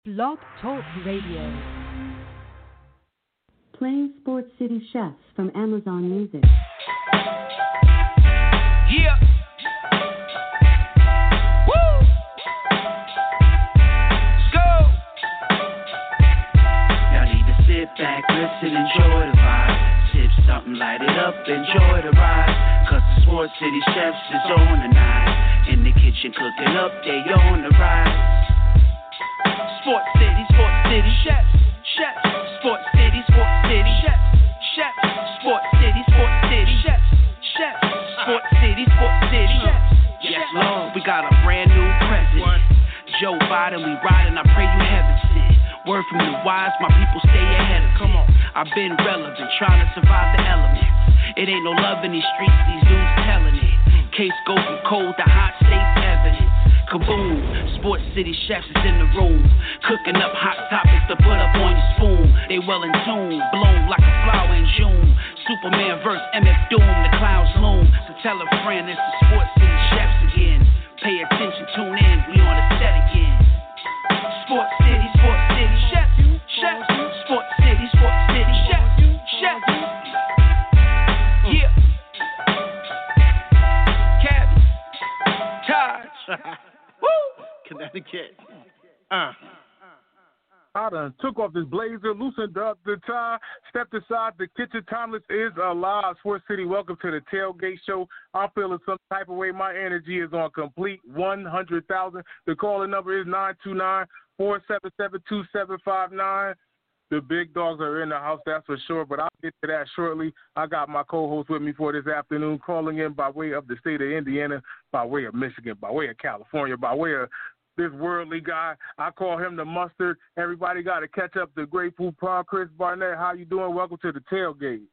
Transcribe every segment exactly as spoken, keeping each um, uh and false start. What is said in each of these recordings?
Blog Talk Radio. Playing Sports City Chefs from Amazon Music. Yeah. Woo. Let's go. Y'all need to sit back, listen, enjoy the vibe. Sip something, light it up, enjoy the ride. Cause the Sports City Chefs is on tonight. In the kitchen cooking up, they on the rise. Sports City, Sports City, Chefs, Chefs, Sports City, Sports City, Chefs, Chefs, Sports City, Sports City, Chefs, Chefs, Sports City, Sports City, Chefs. Yes, Lord, we got a brand new president, Joe Biden. We riding, I pray you heaven sent. Word from the wise, my people stay ahead of. Come on, I've been relevant, trying to survive the elements. It ain't no love in these streets, these dudes telling it. Case go from cold to hot, states evidence. Kaboom, Sports City Chefs is in the room, cooking up hot topics to put up on your spoon. They well in tune, blown like a flower in June. Superman versus M F Doom, the clouds loom. So tell a friend it's the Sports City Chefs again. Pay attention, tune in, we on the set again. Sports City, Sports City Chefs, Chefs, Sports City, Sports City Chefs, Chefs. Yeah. Cabby, Taj. Connecticut. Uh. I done took off this blazer, loosened up the tie, stepped aside. The kitchen timeless is alive. Sports City, welcome to the Tailgate Show. I'm feeling some type of way. My energy is on complete one hundred thousand. The calling number is nine two nine, four seven seven, two seven five nine. The big dogs are in the house, that's for sure, but I'll get to that shortly. I got my co-host with me for this afternoon, calling in by way of the state of Indiana, by way of Michigan, by way of California, by way of this worldly guy. I call him the mustard. Everybody got to catch up the Great Food Pond. Chris Barnett, how you doing? Welcome to the Tailgate.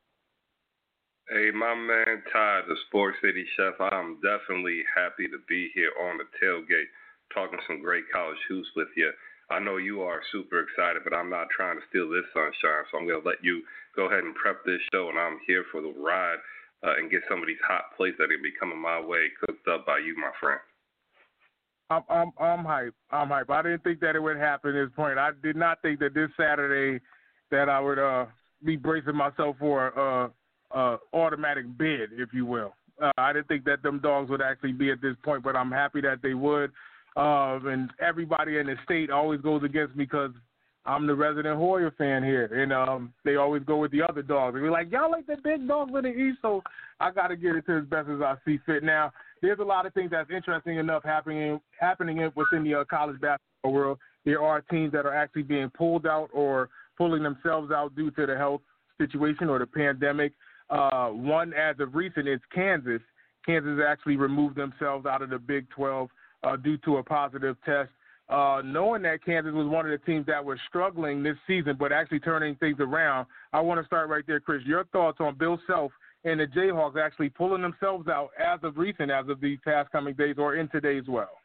Hey, my man Todd, the Sports City Chef. I'm definitely happy to be here on the Tailgate, talking some great college hoops with you. I know you are super excited, but I'm not trying to steal this sunshine, so I'm going to let you go ahead and prep this show, and I'm here for the ride uh, and get some of these hot plates that are going to be coming my way cooked up by you, my friend. I'm, I'm, I'm hype. I'm hype. I didn't think that it would happen at this point. I did not think that this Saturday that I would uh, be bracing myself for a uh, uh, automatic bid, if you will. Uh, I didn't think that them dogs would actually be at this point, but I'm happy that they would. Uh, and everybody in the state always goes against me because I'm the resident Hoyer fan here. And um, they always go with the other dogs. They're like, y'all like the big dogs of the East, so I got to get it to as best as I see fit. Now, there's a lot of things that's interesting enough happening happening within the uh, college basketball world. There are teams that are actually being pulled out or pulling themselves out due to the health situation or the pandemic. Uh, one, as of recent, is Kansas. Kansas actually removed themselves out of the Big twelve uh, due to a positive test. Uh, knowing that Kansas was one of the teams that were struggling this season but actually turning things around, I want to start right there, Chris. Your thoughts on Bill Self and the Jayhawks actually pulling themselves out as of recent, as of these past coming days, or in today as well?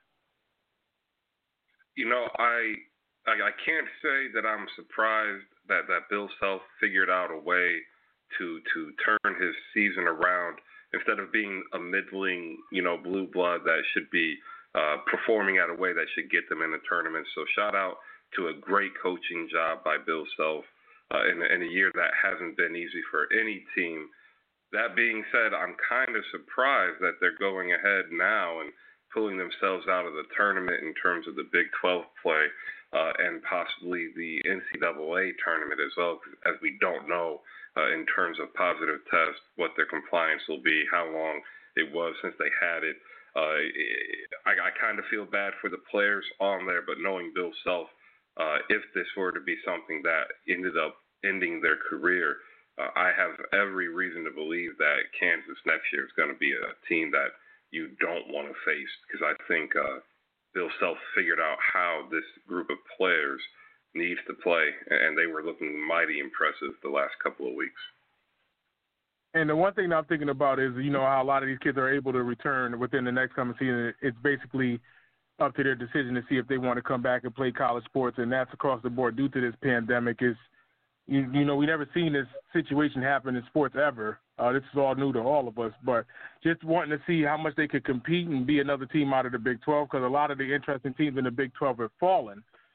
You know, I I, I can't say that I'm surprised that, that Bill Self figured out a way to to turn his season around instead of being a middling, you know, blue blood that should be uh, performing at a way that should get them in the tournament. So shout out to a great coaching job by Bill Self uh, in, in a year that hasn't been easy for any team. That being said, I'm kind of surprised that they're going ahead now and pulling themselves out of the tournament in terms of the Big twelve play uh, and possibly the N C double A tournament as well, as we don't know uh, in terms of positive tests what their compliance will be, how long it was since they had it. Uh, I, I kind of feel bad for the players on there, but knowing Bill Self, uh, if this were to be something that ended up ending their career, Uh, I have every reason to believe that Kansas next year is going to be a team that you don't want to face, because I think uh, Bill Self figured out how this group of players needs to play, and they were looking mighty impressive the last couple of weeks. And the one thing that I'm thinking about is, you know, how a lot of these kids are able to return within the next coming season. It's basically up to their decision to see if they want to come back and play college sports, and that's across the board due to this pandemic. Is You, you know, we never seen this situation happen in sports ever. Uh, this is all new to all of us, but just wanting to see how much they could compete and be another team out of the Big twelve, because a lot of the interesting teams in the Big twelve have fallen.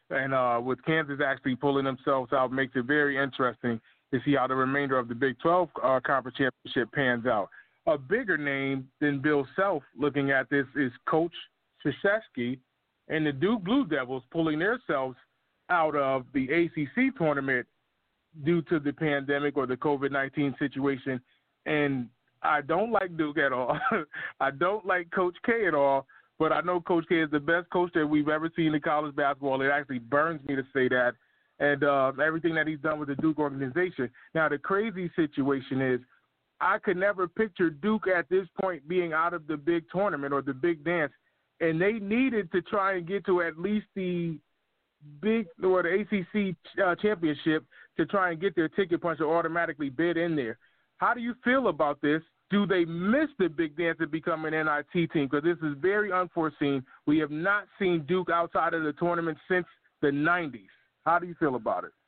And uh, with Kansas actually pulling themselves out, makes it very interesting to see how the remainder of the Big twelve uh, Conference Championship pans out. A bigger name than Bill Self looking at this is Coach Krzyzewski and the Duke Blue Devils pulling themselves out of the A C C tournament due to the pandemic or the COVID nineteen situation. And I don't like Duke at all. I don't like Coach K at all, but I know Coach K is the best coach that we've ever seen in college basketball. It actually burns me to say that. And uh, everything that he's done with the Duke organization. Now, the crazy situation is I could never picture Duke at this point being out of the big tournament or the big dance, and they needed to try and get to at least the big or the A C C uh, championship to try and get their ticket punch or automatically bid in there. How do you feel about this? Do they miss the big dance and become an N I T team? Because this is very unforeseen. We have not seen Duke outside of the tournament since the nineties. How do you feel about it?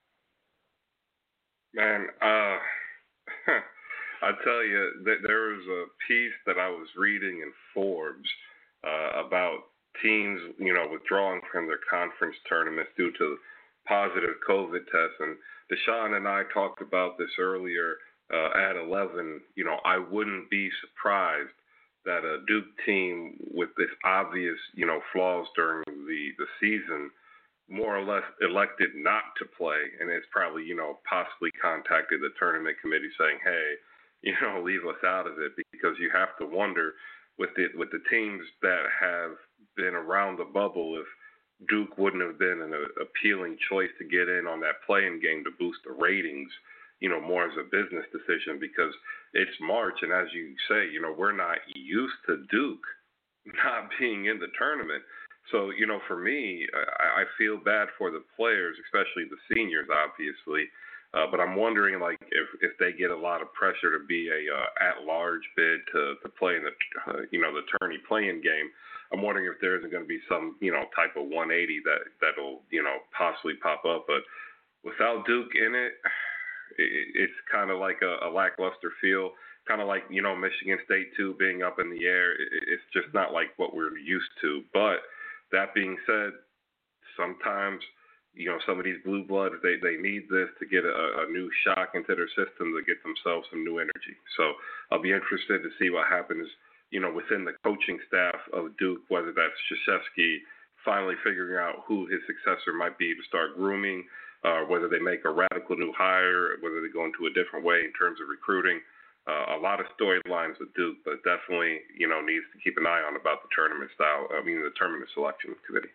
Man, uh, I tell you, that there was a piece that I was reading in Forbes uh, about teams, you know, withdrawing from their conference tournaments due to positive COVID tests. And Deshaun and I talked about this earlier uh, at eleven. You know, I wouldn't be surprised that a Duke team with this obvious, you know, flaws during the, the season more or less elected not to play, and it's probably, you know, possibly contacted the tournament committee saying, hey, you know, leave us out of it, because you have to wonder with the, with the teams that have been around the bubble if Duke wouldn't have been an appealing choice to get in on that play-in game to boost the ratings, you know, more as a business decision, because it's March, and as you say, you know, we're not used to Duke not being in the tournament. So, you know, for me, I, I feel bad for the players, especially the seniors, obviously. Uh, but I'm wondering, like, if, if they get a lot of pressure to be a uh, at-large bid to, to play in the, uh, you know, the tourney play-in game, I'm wondering if there isn't going to be some, you know, type of one eighty that, that'll, you know, possibly pop up. But without Duke in it, it it's kind of like a, a lackluster feel, kind of like, you know, Michigan State, too, being up in the air. It, it's just not like what we're used to. But that being said, sometimes, you know, some of these blue bloods, they, they need this to get a, a new shock into their system to get themselves some new energy. So I'll be interested to see what happens, you know, within the coaching staff of Duke, whether that's Krzyzewski finally figuring out who his successor might be to start grooming, uh, whether they make a radical new hire, whether they go into a different way in terms of recruiting. Uh, a lot of storylines with Duke, but definitely, you know, needs to keep an eye on about the tournament style, I mean, the tournament selection committee.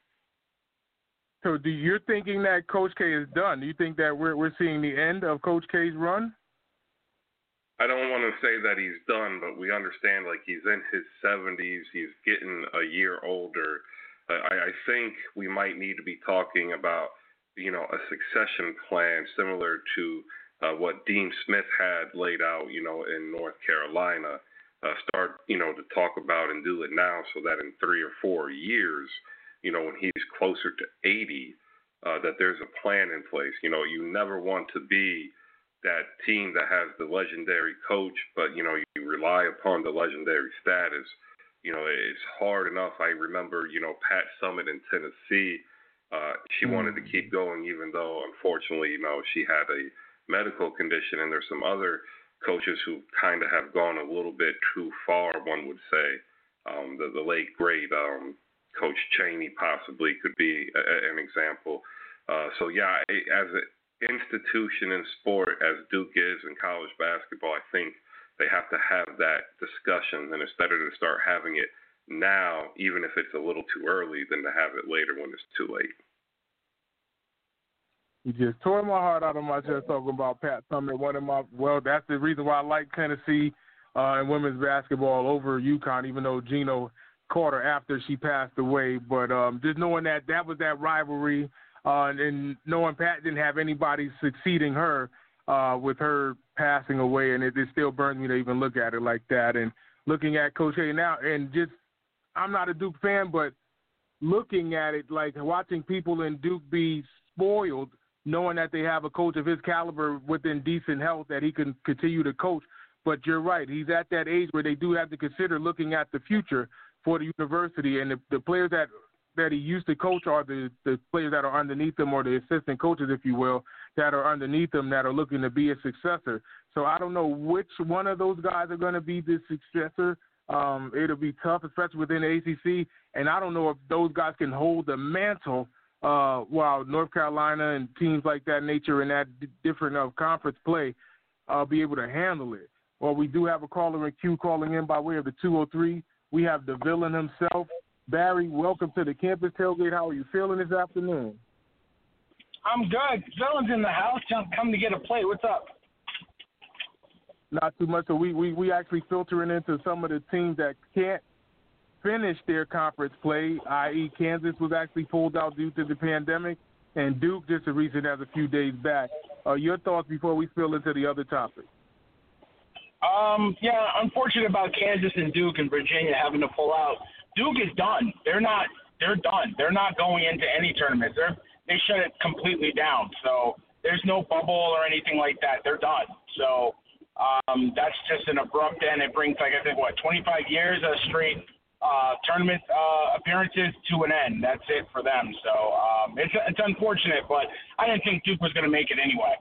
So do you're thinking that Coach K is done? Do you think that we're we're seeing the end of Coach K's run? I don't want to say that he's done, but we understand, like, he's in his seventies. He's getting a year older. Uh, I, I think we might need to be talking about, you know, a succession plan similar to Uh, what Dean Smith had laid out, you know, in North Carolina, uh, start, you know, to talk about and do it now so that in three or four years, you know, when he's closer to eighty, uh, that there's a plan in place. You know, you never want to be that team that has the legendary coach, but, you know, you rely upon the legendary status. You know, it's hard enough. I remember, you know, Pat Summitt in Tennessee, uh, she mm. wanted to keep going even though, unfortunately, you know, she had a medical condition, and there's some other coaches who kind of have gone a little bit too far, one would say. Um, the, the late, great um, Coach Chaney possibly could be a, an example. Uh, so, yeah, as an institution in sport, as Duke is in college basketball, I think they have to have that discussion, and it's better to start having it now, even if it's a little too early, than to have it later when it's too late. You just tore my heart out of my chest talking about Pat Summitt. One of my, well, that's the reason why I like Tennessee uh, in women's basketball over UConn, even though Gino caught her after she passed away. But um, just knowing that that was that rivalry uh, and knowing Pat didn't have anybody succeeding her uh, with her passing away, and it, it still burns me to even look at it like that. And looking at Coach K now, and just I'm not a Duke fan, but looking at it, like watching people in Duke be spoiled, knowing that they have a coach of his caliber within decent health that he can continue to coach. But you're right. He's at that age where they do have to consider looking at the future for the university. And the, the players that that he used to coach are the, the players that are underneath him, or the assistant coaches, if you will, that are underneath him that are looking to be a successor. So I don't know which one of those guys are going to be the successor. Um, it'll be tough, especially within the A C C, and I don't know if those guys can hold the mantle uh, while North Carolina and teams like that nature and that d- different of conference play uh, be able to handle it. Well, we do have a caller in queue calling in by way of the two oh three. We have the villain himself. Barry, welcome to the Campus Tailgate. How are you feeling this afternoon? I'm good. Villain's in the house. Come to get a plate. What's up? Not too much. So we, we, we actually filtering into some of the teams that can't finish their conference play, that is. Kansas was actually pulled out due to the pandemic, and Duke just a recent as a few days back. Uh, your thoughts before we spill into the other topic? Um, yeah, unfortunate about Kansas and Duke and Virginia having to pull out. Duke is done. They're not. They're done. They're not going into any tournaments. They're they shut it completely down. So there's no bubble or anything like that. They're done. So um, that's just an abrupt end. It brings, like I think, what twenty-five years of straight uh, tournament uh, appearances to an end. That's it for them. So um, it's it's unfortunate, but I didn't think Duke was going to make it anyway.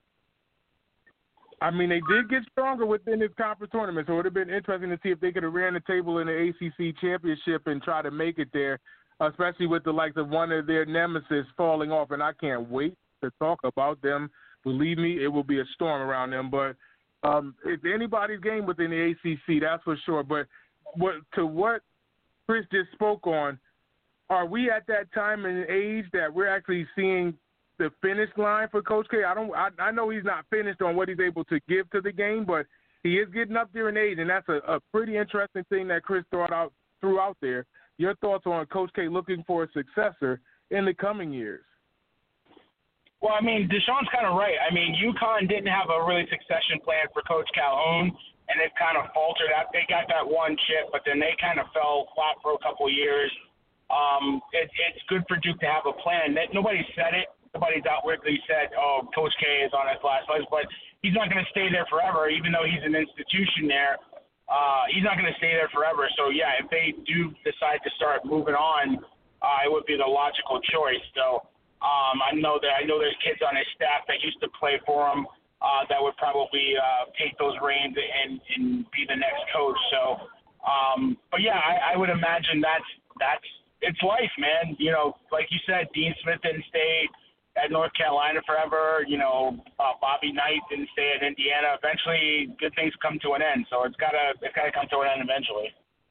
I mean, they did get stronger within this conference tournament, so it would have been interesting to see if they could have ran the table in the A C C championship and try to make it there, especially with the likes of one of their nemesis falling off, and I can't wait to talk about them. Believe me, it will be a storm around them, but um, it's anybody's game within the A C C, that's for sure. But what to what Chris just spoke on, are we at that time and age that we're actually seeing the finish line for Coach K? I don't. I, I know he's not finished on what he's able to give to the game, but he is getting up there in age, and that's a, a pretty interesting thing that Chris threw out threw out there. Your thoughts on Coach K looking for a successor in the coming years? Well, I mean, Deshaun's kind of right. I mean, UConn didn't have a really succession plan for Coach Calhoun, and it kind of faltered out. They got that one chip, but then they kind of fell flat for a couple of years. Um, it, it's good for Duke to have a plan. That nobody said it. Nobody's outwardly said, oh, Coach K is on his last legs, but he's not going to stay there forever, even though he's an institution there. Uh, he's not going to stay there forever. So, yeah, if they do decide to start moving on, uh, it would be the logical choice. So um, I know that I know there's kids on his staff that used to play for him uh, that would probably uh, take those reins and, and be the next coach. So, um, but, yeah, I, I would imagine that's, that's it's life, man. You know, like you said, Dean Smith didn't stay at North Carolina forever. You know, uh, Bobby Knight didn't stay at Indiana. Eventually, good things come to an end. So it's gotta it's gotta come to an end eventually.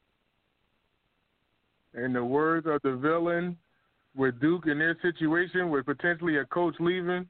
In the words of the villain, with Duke in their situation, with potentially a coach leaving.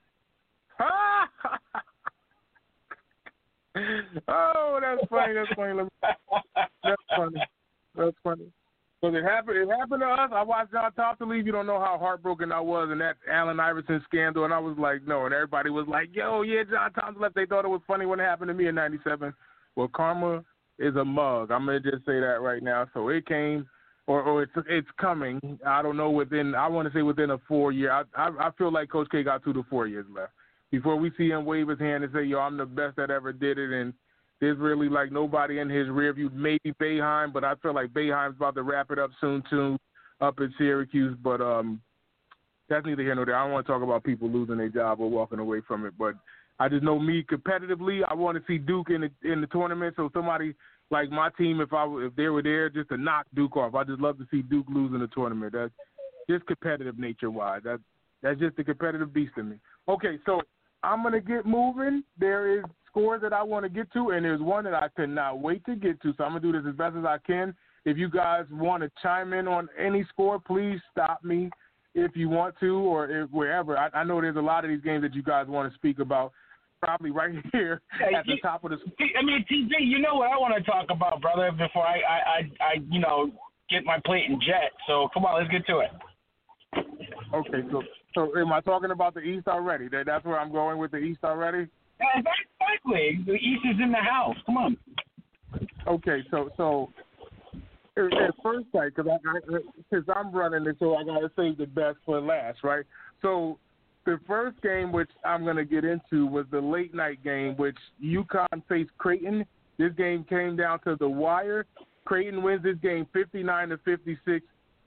Oh, that's funny. That's funny. That's funny. That's funny. Because it happened, it happened to us. I watched John Thompson leave. You don't know how heartbroken I was in that Allen Iverson scandal. And I was like, no. And everybody was like, yo, yeah, John Thompson left. They thought it was funny when it happened to me in ninety-seven. Well, karma is a mug. I'm going to just say that right now. So it came, or, or it's it's coming. I don't know, within, I want to say within a four year. I, I, I feel like Coach K got two to four years left before we see him wave his hand and say, yo, I'm the best that ever did it. And there's really like nobody in his rear view. Maybe Boeheim, but I feel like Boeheim's about to wrap it up soon too, up in Syracuse. But um, that's neither here nor there. I don't want to talk about people losing their job or walking away from it. But I just know me competitively, I want to see Duke in the in the tournament. So somebody like my team, if I if they were there, just to knock Duke off. I just love to see Duke lose in the tournament. That's just competitive nature wise. That that's just the competitive beast in me. Okay, so I'm gonna get moving. There is scores that I want to get to, and there's one that I cannot wait to get to. So I'm going to do this as best as I can. If you guys want to chime in on any score, please stop me if you want to, or if, wherever. I, I know there's a lot of these games that you guys want to speak about, probably right here hey, at the top of the – I mean, T J, you know what I want to talk about, brother, before I, I, I, I, you know, get my plate and jet. So, come on, let's get to it. Okay, so, so am I talking about the East already? That, that's where I'm going with the East already? Exactly. The East is in the house. Come on. Okay, so so at first sight, because I, I, cause I'm running it, so I gotta save the best for last, right? So the first game, which I'm gonna get into, was the late night game, which UConn faced Creighton. This game came down to the wire. Creighton wins this game fifty-nine to fifty-six.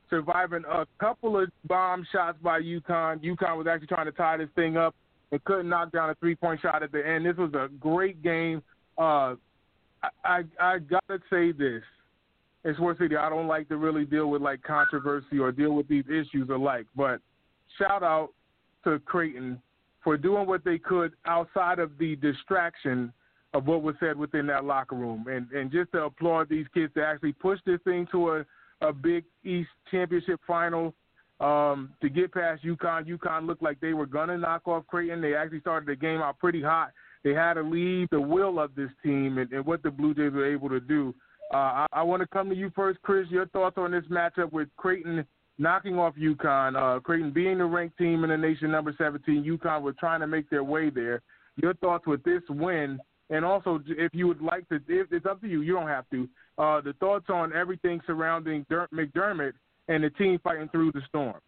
surviving a couple of bomb shots by UConn. UConn was actually trying to tie this thing up and couldn't knock down a three-point shot at the end. This was a great game. Uh, I, I, I got to say this. In Sports City, I don't like to really deal with, like, controversy or deal with these issues alike, but shout out to Creighton for doing what they could outside of the distraction of what was said within that locker room. And, and just to applaud these kids to actually push this thing to a, a Big East championship final, um, to get past UConn. UConn looked like they were going to knock off Creighton. They actually started the game out pretty hot. They had a lead, the will of this team, and, and what the Blue Jays were able to do. Uh, I, I want to come to you first, Chris. Your thoughts on this matchup with Creighton knocking off UConn, uh, Creighton being the ranked team in the nation, number seventeen. UConn was trying to make their way there. Your thoughts with this win, and also if you would like to, if it's up to you, you don't have to, uh, the thoughts on everything surrounding Dur- McDermott and the team fighting through the storm.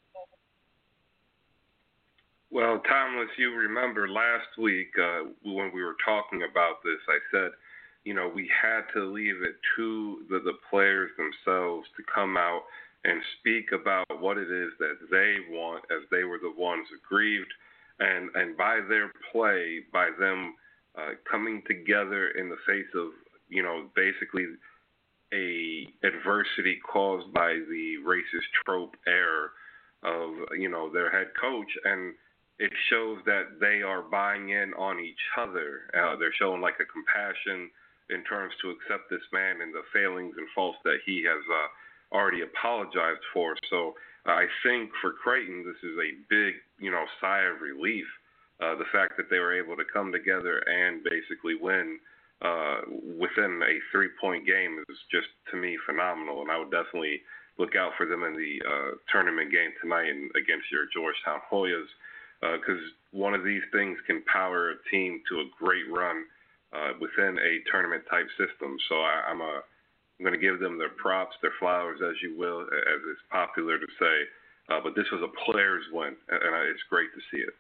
Well, Thomas, you remember last week uh, when we were talking about this, I said, you know, we had to leave it to the, the players themselves to come out and speak about what it is that they want, as they were the ones aggrieved, and, and by their play, by them uh, coming together in the face of, you know, basically a adversity caused by the racist trope error of, you know, their head coach, and it shows that they are buying in on each other. Uh, they're showing like a compassion in terms to accept this man and the failings and faults that he has uh, already apologized for. So uh, I think for Creighton, this is a big, you know, sigh of relief. Uh, the fact that they were able to come together and basically win uh, within a three-point game is just, to me, phenomenal. And I would definitely look out for them in the uh, tournament game tonight and against your Georgetown Hoyas, because uh, one of these things can power a team to a great run uh, within a tournament-type system. So I, I'm, a, I'm going to give them their props, their flowers, as you will, as it's popular to say. Uh, but this was a player's win, and it's great to see it.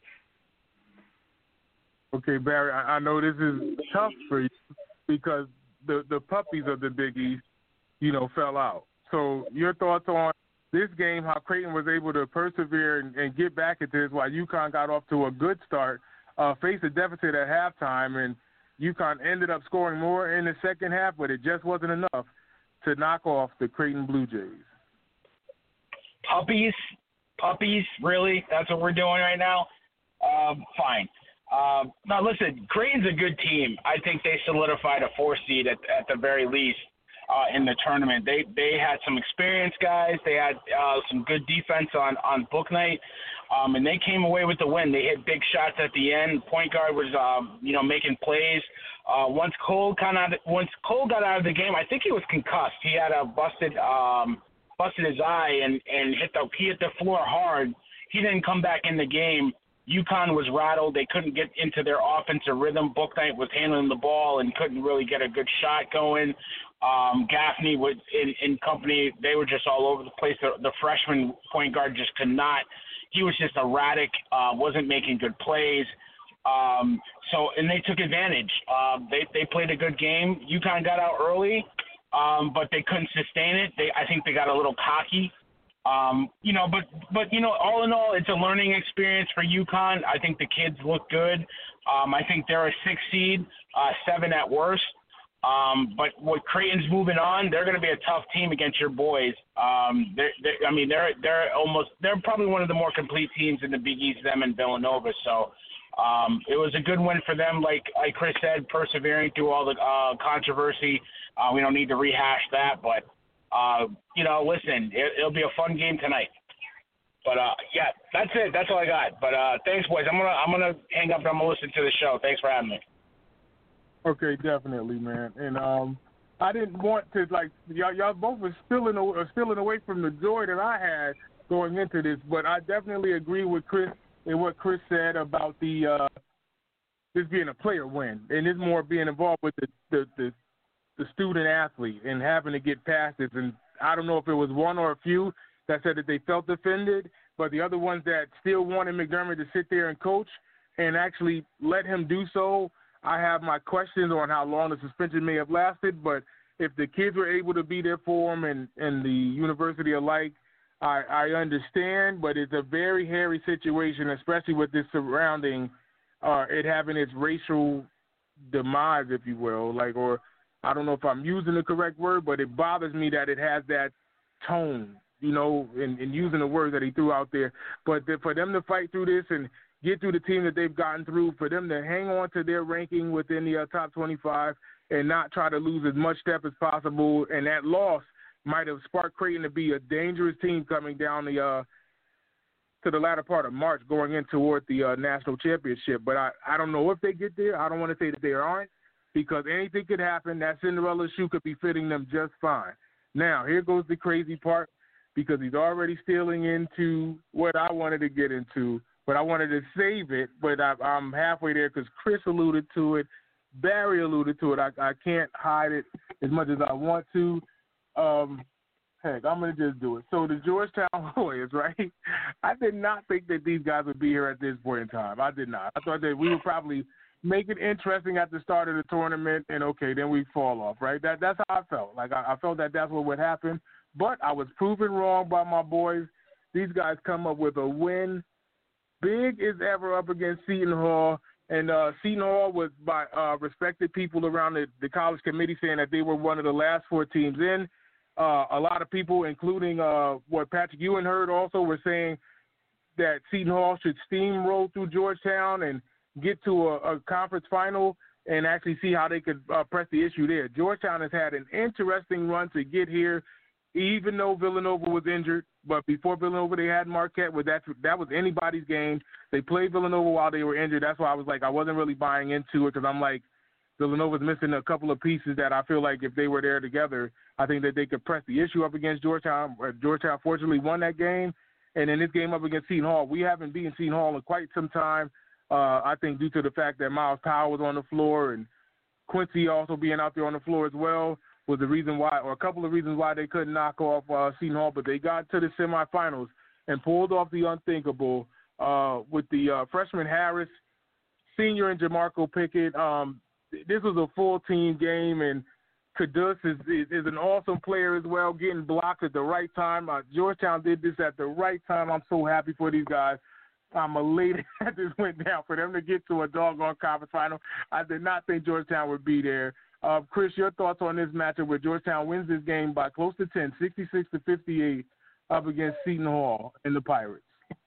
Okay, Barry, I, I know this is tough for you because the, the puppies of the Big East, you know, fell out. So your thoughts on this game, how Creighton was able to persevere and, and get back into this while UConn got off to a good start, uh, faced a deficit at halftime, and UConn ended up scoring more in the second half, but it just wasn't enough to knock off the Creighton Blue Jays. Puppies? Puppies? Really? That's what we're doing right now? Um, fine. Um, now, listen, Creighton's a good team. I think they solidified a four seed at, at the very least. Uh, in the tournament, they they had some experienced guys. They had uh, some good defense on on book night, um, and they came away with the win. They hit big shots at the end. Point guard was uh, you know making plays. Uh, once Cole kind of once Cole got out of the game, I think he was concussed. He had a busted um, busted his eye and and hit the he hit the floor hard. He didn't come back in the game. UConn was rattled. They couldn't get into their offensive rhythm. Book night was handling the ball and couldn't really get a good shot going. Um, Gaffney was in, in company. They were just all over the place. The, the freshman point guard just could not. He was just erratic, uh, wasn't making good plays. Um, so, and they took advantage. Uh, they, they played a good game. UConn got out early, um, but they couldn't sustain it. They, I think they got a little cocky. Um, you know, but, but, you know, all in all, it's a learning experience for UConn. I think the kids look good. Um, I think they're a six seed, uh, seven at worst. Um, but what Creighton's moving on, they're going to be a tough team against your boys. Um, they're, they're, I mean, they're they're almost they're probably one of the more complete teams in the Big East, them and Villanova. So um, it was a good win for them. Like like Chris said, persevering through all the uh, controversy. Uh, we don't need to rehash that, but uh, you know, listen, it, it'll be a fun game tonight. But uh, yeah, that's it. That's all I got. But uh, thanks, boys. I'm gonna I'm gonna hang up and I'm gonna listen to the show. Thanks for having me. Okay, definitely, man. And um, I didn't want to, like, y'all, y'all both were stealing, uh, stealing away from the joy that I had going into this, but I definitely agree with Chris and what Chris said about the uh, this being a player win, and it's more being involved with the, the, the, the student athlete and having to get past this. And I don't know if it was one or a few that said that they felt offended, but the other ones that still wanted McDermott to sit there and coach and actually let him do so, I have my questions on how long the suspension may have lasted, but if the kids were able to be there for him and, and the university alike, I, I understand, but it's a very hairy situation, especially with this surrounding uh, it having its racial demise, if you will, like, or I don't know if I'm using the correct word, but it bothers me that it has that tone, you know, in, in using the words that he threw out there. But the, for them to fight through this and get through the team that they've gotten through, for them to hang on to their ranking within the uh, top twenty-five and not try to lose as much step as possible, and that loss might have sparked Creighton to be a dangerous team coming down the uh, to the latter part of March going in toward the uh, national championship. But I, I don't know if they get there. I don't want to say that they aren't, because anything could happen. That Cinderella shoe could be fitting them just fine. Now, here goes the crazy part, because he's already stealing into what I wanted to get into, but I wanted to save it, but I, I'm halfway there because Chris alluded to it. Barry alluded to it. I, I can't hide it as much as I want to. Um, heck, I'm going to just do it. So the Georgetown Warriors, right? I did not think that these guys would be here at this point in time. I did not. I thought that we would probably make it interesting at the start of the tournament, and okay, then we fall off, right? That That's how I felt. Like, I, I felt that that's what would happen, but I was proven wrong by my boys. These guys come up with a win. Big as ever up against Seton Hall. And uh, Seton Hall was by uh, respected people around the, the college committee saying that they were one of the last four teams in. Uh, a lot of people, including uh, what Patrick Ewing heard also, were saying that Seton Hall should steamroll through Georgetown and get to a, a conference final and actually see how they could uh, press the issue there. Georgetown has had an interesting run to get here, even though Villanova was injured. But before Villanova, they had Marquette. Where that, that was anybody's game. They played Villanova while they were injured. That's why I was like, I wasn't really buying into it, because I'm like, Villanova's missing a couple of pieces that I feel like if they were there together, I think that they could press the issue up against Georgetown. Georgetown fortunately won that game. And in this game up against Seton Hall, we haven't beaten Seton Hall in quite some time. Uh, I think due to the fact that Miles Powell was on the floor and Quincy also being out there on the floor as well was the reason why, or a couple of reasons why they couldn't knock off uh, Seton Hall. But they got to the semifinals and pulled off the unthinkable uh, with the uh, freshman Harris, senior and Jamarco Pickett. Um, this was a full-team game, and Kudus is, is, is an awesome player as well, getting blocked at the right time. Uh, Georgetown did this at the right time. I'm so happy for these guys. I'm elated that this went down for them to get to a doggone conference final. I did not think Georgetown would be there. Uh, Chris, your thoughts on this matchup where Georgetown wins this game by close to ten, sixty-six to fifty-eight, up against Seton Hall and the Pirates?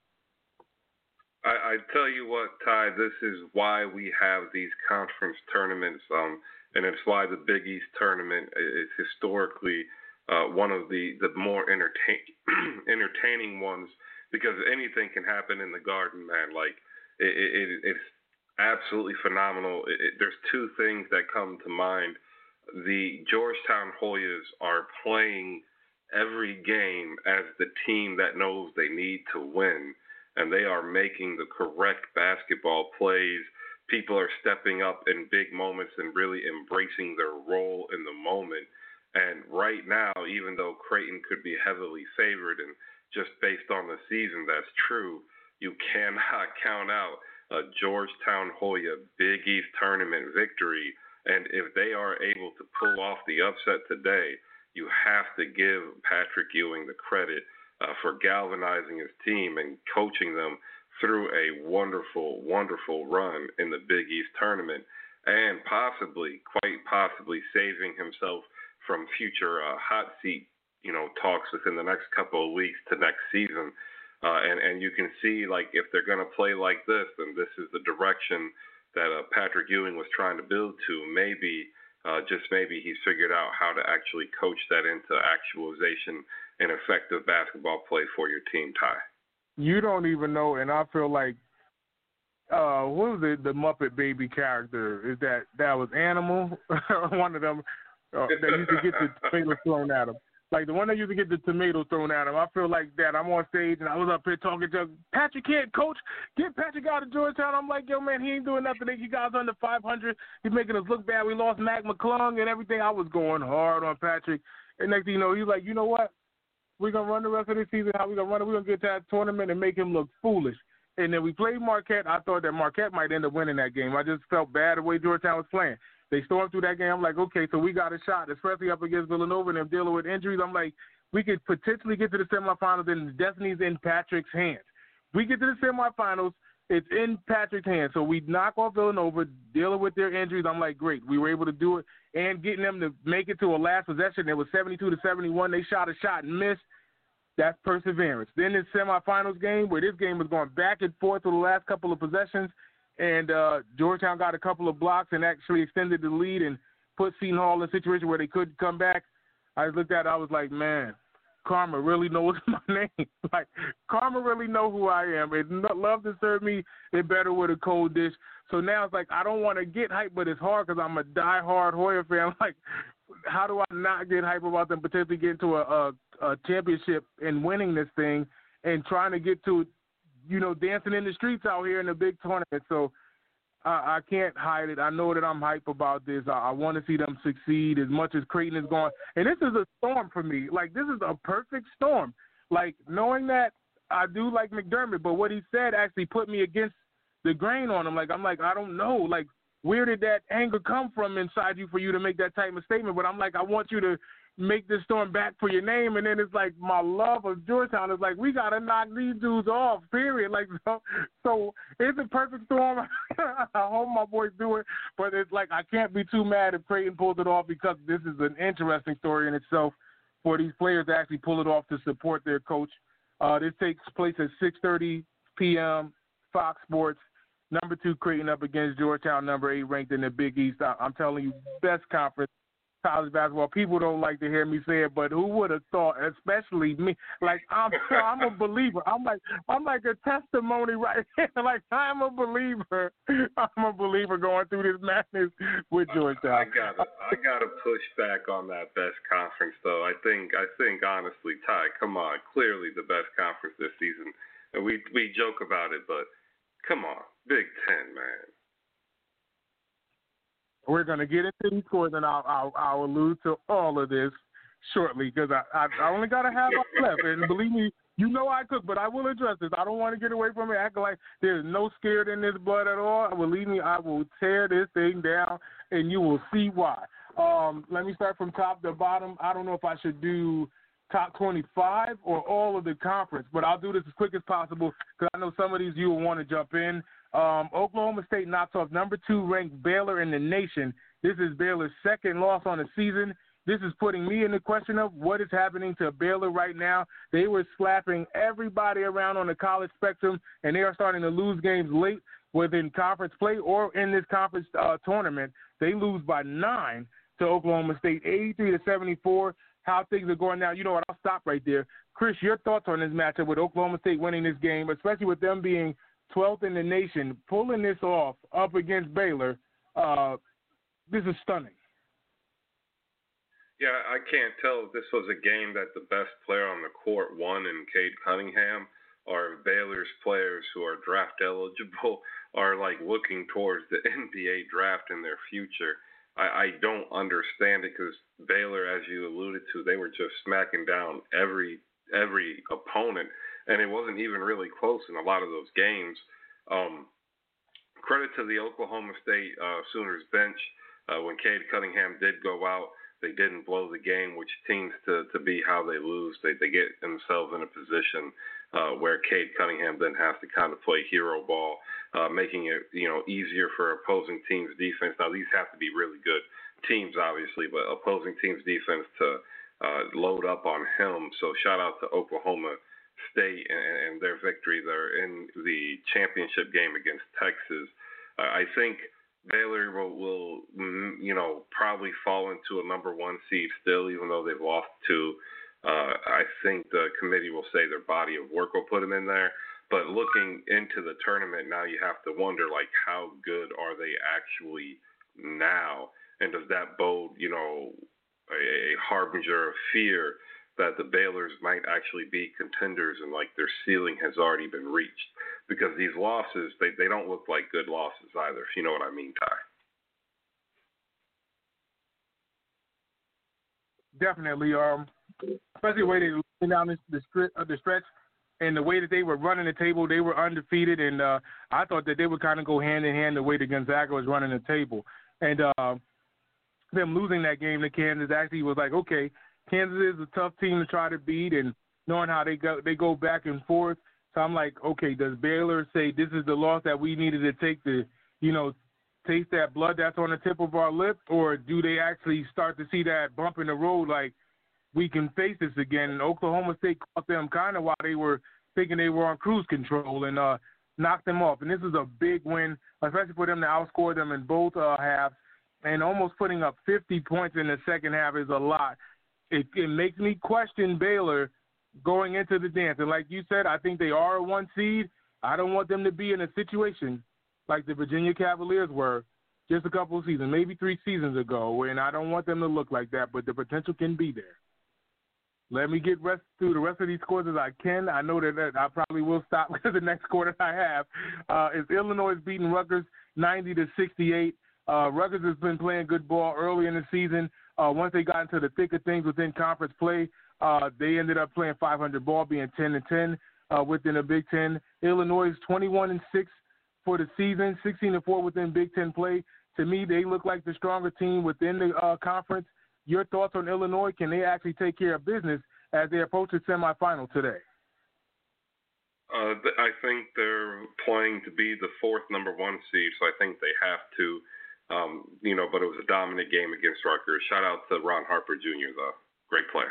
I, I tell you what, Ty, this is why we have these conference tournaments, um, and it's why the Big East tournament is historically uh, one of the, the more entertain, entertaining ones, because anything can happen in the Garden, man. Like, it, it, it's absolutely phenomenal. It, it, there's two things that come to mind. The Georgetown Hoyas are playing every game as the team that knows they need to win, and they are making the correct basketball plays. People are stepping up in big moments and really embracing their role in the moment. And right now, even though Creighton could be heavily favored, and just based on the season, that's true, you cannot count out a Georgetown Hoya Big East tournament victory. And if they are able to pull off the upset today, you have to give Patrick Ewing the credit uh, for galvanizing his team and coaching them through a wonderful, wonderful run in the Big East tournament, and possibly, quite possibly, saving himself from future uh, hot seat, you know, talks within the next couple of weeks to next season. Uh, and, and you can see, like, if they're going to play like this, then this is the direction that uh, Patrick Ewing was trying to build to. Maybe, uh, just maybe, he's figured out how to actually coach that into actualization and effective basketball play for your team, Ty. You don't even know, and I feel like, uh, what was it, the Muppet Baby character? Is that that was Animal? One of them uh, that used to get the tomatoes thrown at him. Like the one that used to get the tomatoes thrown at him. I feel like that. I'm on stage, and I was up here talking to Patrick Kidd, coach, get Patrick out of Georgetown. I'm like, yo, man, he ain't doing nothing. You guys under five hundred. He's making us look bad. We lost Mac McClung and everything. I was going hard on Patrick. And next thing you know, he's like, you know what? We're going to run the rest of the season. How we going to run it? We're going to get to that tournament and make him look foolish. And then we played Marquette. I thought that Marquette might end up winning that game. I just felt bad the way Georgetown was playing. They stormed through that game. I'm like, okay, so we got a shot, especially up against Villanova and them dealing with injuries. I'm like, we could potentially get to the semifinals, and the destiny's in Patrick's hands. We get to the semifinals, it's in Patrick's hands. So we knock off Villanova, dealing with their injuries. I'm like, great. We were able to do it, and getting them to make it to a last possession. It was seventy-two to seventy-one. They shot a shot and missed. That's perseverance. Then this semifinals game, where this game was going back and forth for the last couple of possessions, and uh, Georgetown got a couple of blocks and actually extended the lead and put Seton Hall in a situation where they couldn't come back. I just looked at it, I was like, man, Karma really knows my name. Like, Karma really know who I am. It love to serve me it better with a cold dish. So now it's like, I don't want to get hyped, but it's hard because I'm a diehard Hoya fan. Like, how do I not get hyped about them potentially getting to a, a, a championship and winning this thing and trying to get to, you know, dancing in the streets out here in the big tournament. So I, I can't hide it. I know that I'm hyped about this. I, I want to see them succeed as much as Creighton is going. And this is a storm for me. Like, this is a perfect storm. Like, knowing that I do like McDermott, but what he said actually put me against the grain on him. Like, I'm like, I don't know. Like, where did that anger come from inside you for you to make that type of statement? But I'm like, I want you to make this storm back for your name. And then it's like, my love of Georgetown is like, we got to knock these dudes off, period. Like, so, so it's a perfect storm. I hope my boys do it. But it's like, I can't be too mad if Creighton pulls it off, because this is an interesting story in itself for these players to actually pull it off to support their coach. Uh, this takes place at six thirty p.m., Fox Sports. Number two, Creighton up against Georgetown, number eight, ranked in the Big East. I, I'm telling you, best conference college basketball. People don't like to hear me say it, but who would have thought, especially me? Like, I'm I'm a believer. I'm like I'm like a testimony right here. Like, I'm a believer. I'm a believer going through this madness with Georgetown. I gotta I gotta push back on that best conference though. I think I think honestly, Ty, come on, clearly the best conference this season. And we we joke about it, but come on, Big Ten, man. We're going to get into these scores, and I'll, I'll, I'll allude to all of this shortly, because I, I, I only got a half hour left. And believe me, you know I cook, but I will address this. I don't want to get away from it, acting like there's no scared in this blood at all. Believe me, I will tear this thing down, and you will see why. Um, let me start from top to bottom. I don't know if I should do top twenty-five or all of the conference, but I'll do this as quick as possible, because I know some of these you will want to jump in. Um, Oklahoma State knocks off number two ranked Baylor in the nation. This is Baylor's second loss on the season. This is putting me in the question of what is happening to Baylor right now. They were slapping everybody around on the college spectrum, and they are starting to lose games late within conference play or in this conference uh, tournament. They lose by nine to Oklahoma State, eighty-three to seventy-four. How things are going now, you know what, I'll stop right there. Chris, your thoughts on this matchup with Oklahoma State winning this game, especially with them being twelfth in the nation, pulling this off up against Baylor. Uh, this is stunning. Yeah, I can't tell if this was a game that the best player on the court won in Cade Cunningham, or if Baylor's players who are draft eligible are like looking towards the N B A draft in their future. I, I don't understand it, because Baylor, as you alluded to, they were just smacking down every every opponent. And it wasn't even really close in a lot of those games. Um, credit to the Oklahoma State uh, Sooners bench. Uh, when Cade Cunningham did go out, they didn't blow the game, which seems to, to be how they lose. They they get themselves in a position uh, where Cade Cunningham then has to kind of play hero ball, uh, making it you know easier for opposing teams' defense. Now, these have to be really good teams, obviously, but opposing teams' defense to uh, load up on him. So shout out to Oklahoma State and, and their victory there in the championship game against Texas. Uh, I think Baylor will, will, you know, probably fall into a number one seed still, even though they've lost two. Uh, I think the committee will say their body of work will put them in there. But looking into the tournament now, you have to wonder, like, how good are they actually now? And does that bode, you know, a, a harbinger of fear that the Baylors might actually be contenders and like their ceiling has already been reached? Because these losses, they, they don't look like good losses either, if you know what I mean, Ty. Definitely, um, especially the way they were down the, the, stretch, uh, the stretch and the way that they were running the table. They were undefeated, and uh, I thought that they would kind of go hand in hand the way that Gonzaga was running the table. And uh, them losing that game to Kansas actually was like, okay, Kansas is a tough team to try to beat, and knowing how they go they go back and forth. So I'm like, okay, does Baylor say this is the loss that we needed to take to, you know, taste that blood that's on the tip of our lip, or do they actually start to see that bump in the road like we can face this again? And Oklahoma State caught them kind of while they were thinking they were on cruise control and uh, knocked them off. And this is a big win, especially for them to outscore them in both uh, halves, and almost putting up fifty points in the second half is a lot. It, it makes me question Baylor going into the dance. And like you said, I think they are a one seed. I don't want them to be in a situation like the Virginia Cavaliers were just a couple of seasons, maybe three seasons ago, and I don't want them to look like that, but the potential can be there. Let me get rest through the rest of these scores as I can. I know that, that I probably will stop because the next quarter I have uh, is Illinois beating Rutgers ninety to sixty-eight. Uh, Rutgers has been playing good ball early in the season. Uh, once they got into the thick of things within conference play, uh, they ended up playing five hundred ball, being ten and ten uh, within the Big Ten. Illinois is twenty-one and six for the season, sixteen and four within Big Ten play. To me, they look like the stronger team within the uh, conference. Your thoughts on Illinois? Can they actually take care of business as they approach the semifinal today? Uh, I think they're playing to be the fourth number one seed, so I think they have to. Um, you know, but it was a dominant game against Rutgers. Shout out to Ron Harper Junior, though. Great player.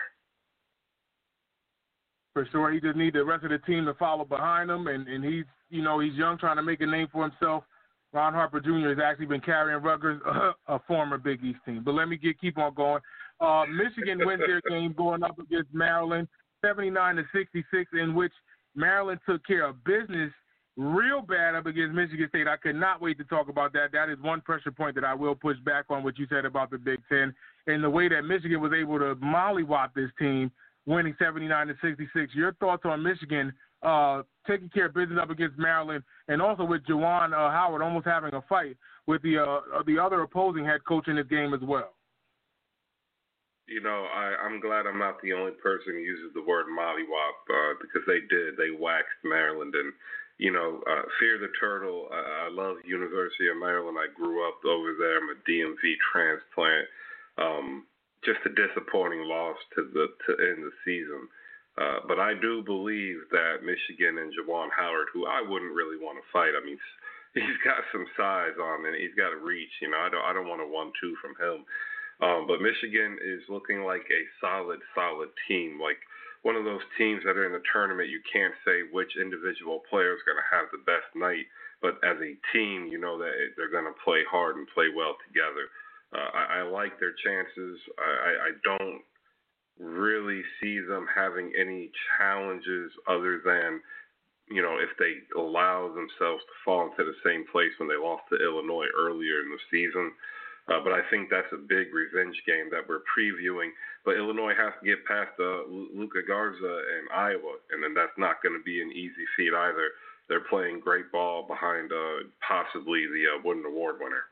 For sure. He just needs the rest of the team to follow behind him, and, and he's, you know, he's young, trying to make a name for himself. Ron Harper Junior has actually been carrying Rutgers, uh, a former Big East team. But let me get keep on going. Uh, Michigan wins their game going up against Maryland, seventy-nine to sixty-six, in which Maryland took care of business real bad up against Michigan State. I could not wait to talk about that. That is one pressure point that I will push back on what you said about the Big Ten and the way that Michigan was able to mollywop this team, winning seventy-nine to sixty-six. Your thoughts on Michigan uh, taking care of business up against Maryland, and also with Juwan uh, Howard almost having a fight with the uh, the other opposing head coach in this game as well? You know, I, I'm glad I'm not the only person who uses the word mollywop uh, because they did. They waxed Maryland. And, you know, uh, Fear the Turtle, uh, I love University of Maryland. I grew up over there. I'm a D M V transplant. Um, just a disappointing loss to the to end the season. Uh, but I do believe that Michigan and Juwan Howard, who I wouldn't really want to fight, I mean, he's got some size on him, and he's got a reach. You know, I don't, I don't want a one two from him. Um, but Michigan is looking like a solid, solid team. Like one of those teams that are in the tournament, you can't say which individual player is going to have the best night. But as a team, you know that they're going to play hard and play well together. Uh, I, I like their chances. I, I don't really see them having any challenges other than, you know, if they allow themselves to fall into the same place when they lost to Illinois earlier in the season. Uh, but I think that's a big revenge game that we're previewing. But Illinois has to get past uh, Luka Garza and Iowa, and then that's not going to be an easy feat either. They're playing great ball behind uh, possibly the uh, Wooden Award winner.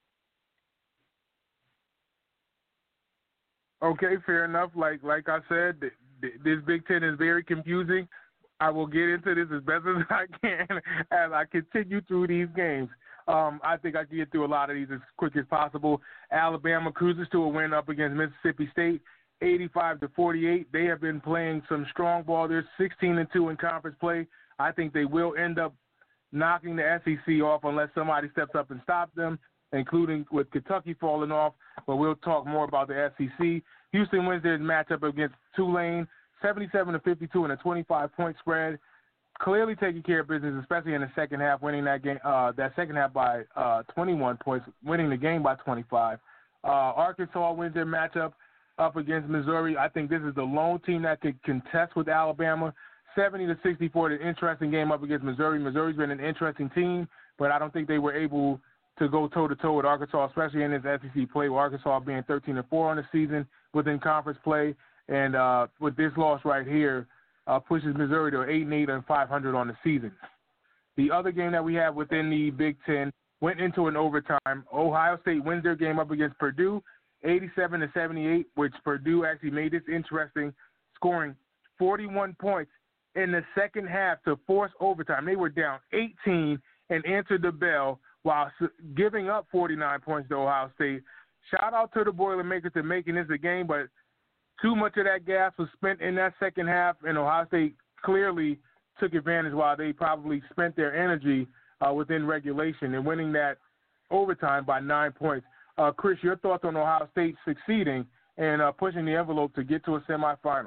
Okay, fair enough. Like like I said, th- th- this Big Ten is very confusing. I will get into this as best as I can as I continue through these games. Um, I think I can get through a lot of these as quick as possible. Alabama cruises to a win up against Mississippi State, eighty-five to forty-eight. They have been playing some strong ball. They're sixteen and two in conference play. I think they will end up knocking the S E C off unless somebody steps up and stops them, including with Kentucky falling off. But we'll talk more about the S E C. Houston wins their matchup against Tulane, seventy-seven to fifty-two in a twenty-five point spread. Clearly taking care of business, especially in the second half, winning that game. Uh, that second half by uh, twenty-one points, winning the game by twenty-five. Uh, Arkansas wins their matchup up against Missouri. I think this is the lone team that could contest with Alabama. seventy to sixty-four, an interesting game up against Missouri. Missouri's been an interesting team, but I don't think they were able to go toe-to-toe with Arkansas, especially in this S E C play, with Arkansas being thirteen and four on the season within conference play. And uh, with this loss right here, uh, pushes Missouri to eight and eight and five hundred on the season. The other game that we have within the Big Ten went into an overtime. Ohio State wins their game up against Purdue, eighty-seven to seventy-eight, which Purdue actually made this interesting, scoring forty-one points in the second half to force overtime. They were down eighteen and answered the bell while giving up forty-nine points to Ohio State. Shout out to the Boilermakers for making this a game, but too much of that gas was spent in that second half, and Ohio State clearly took advantage while they probably spent their energy uh, within regulation and winning that overtime by nine points. Uh, Chris, your thoughts on Ohio State succeeding and uh, pushing the envelope to get to a semifinal?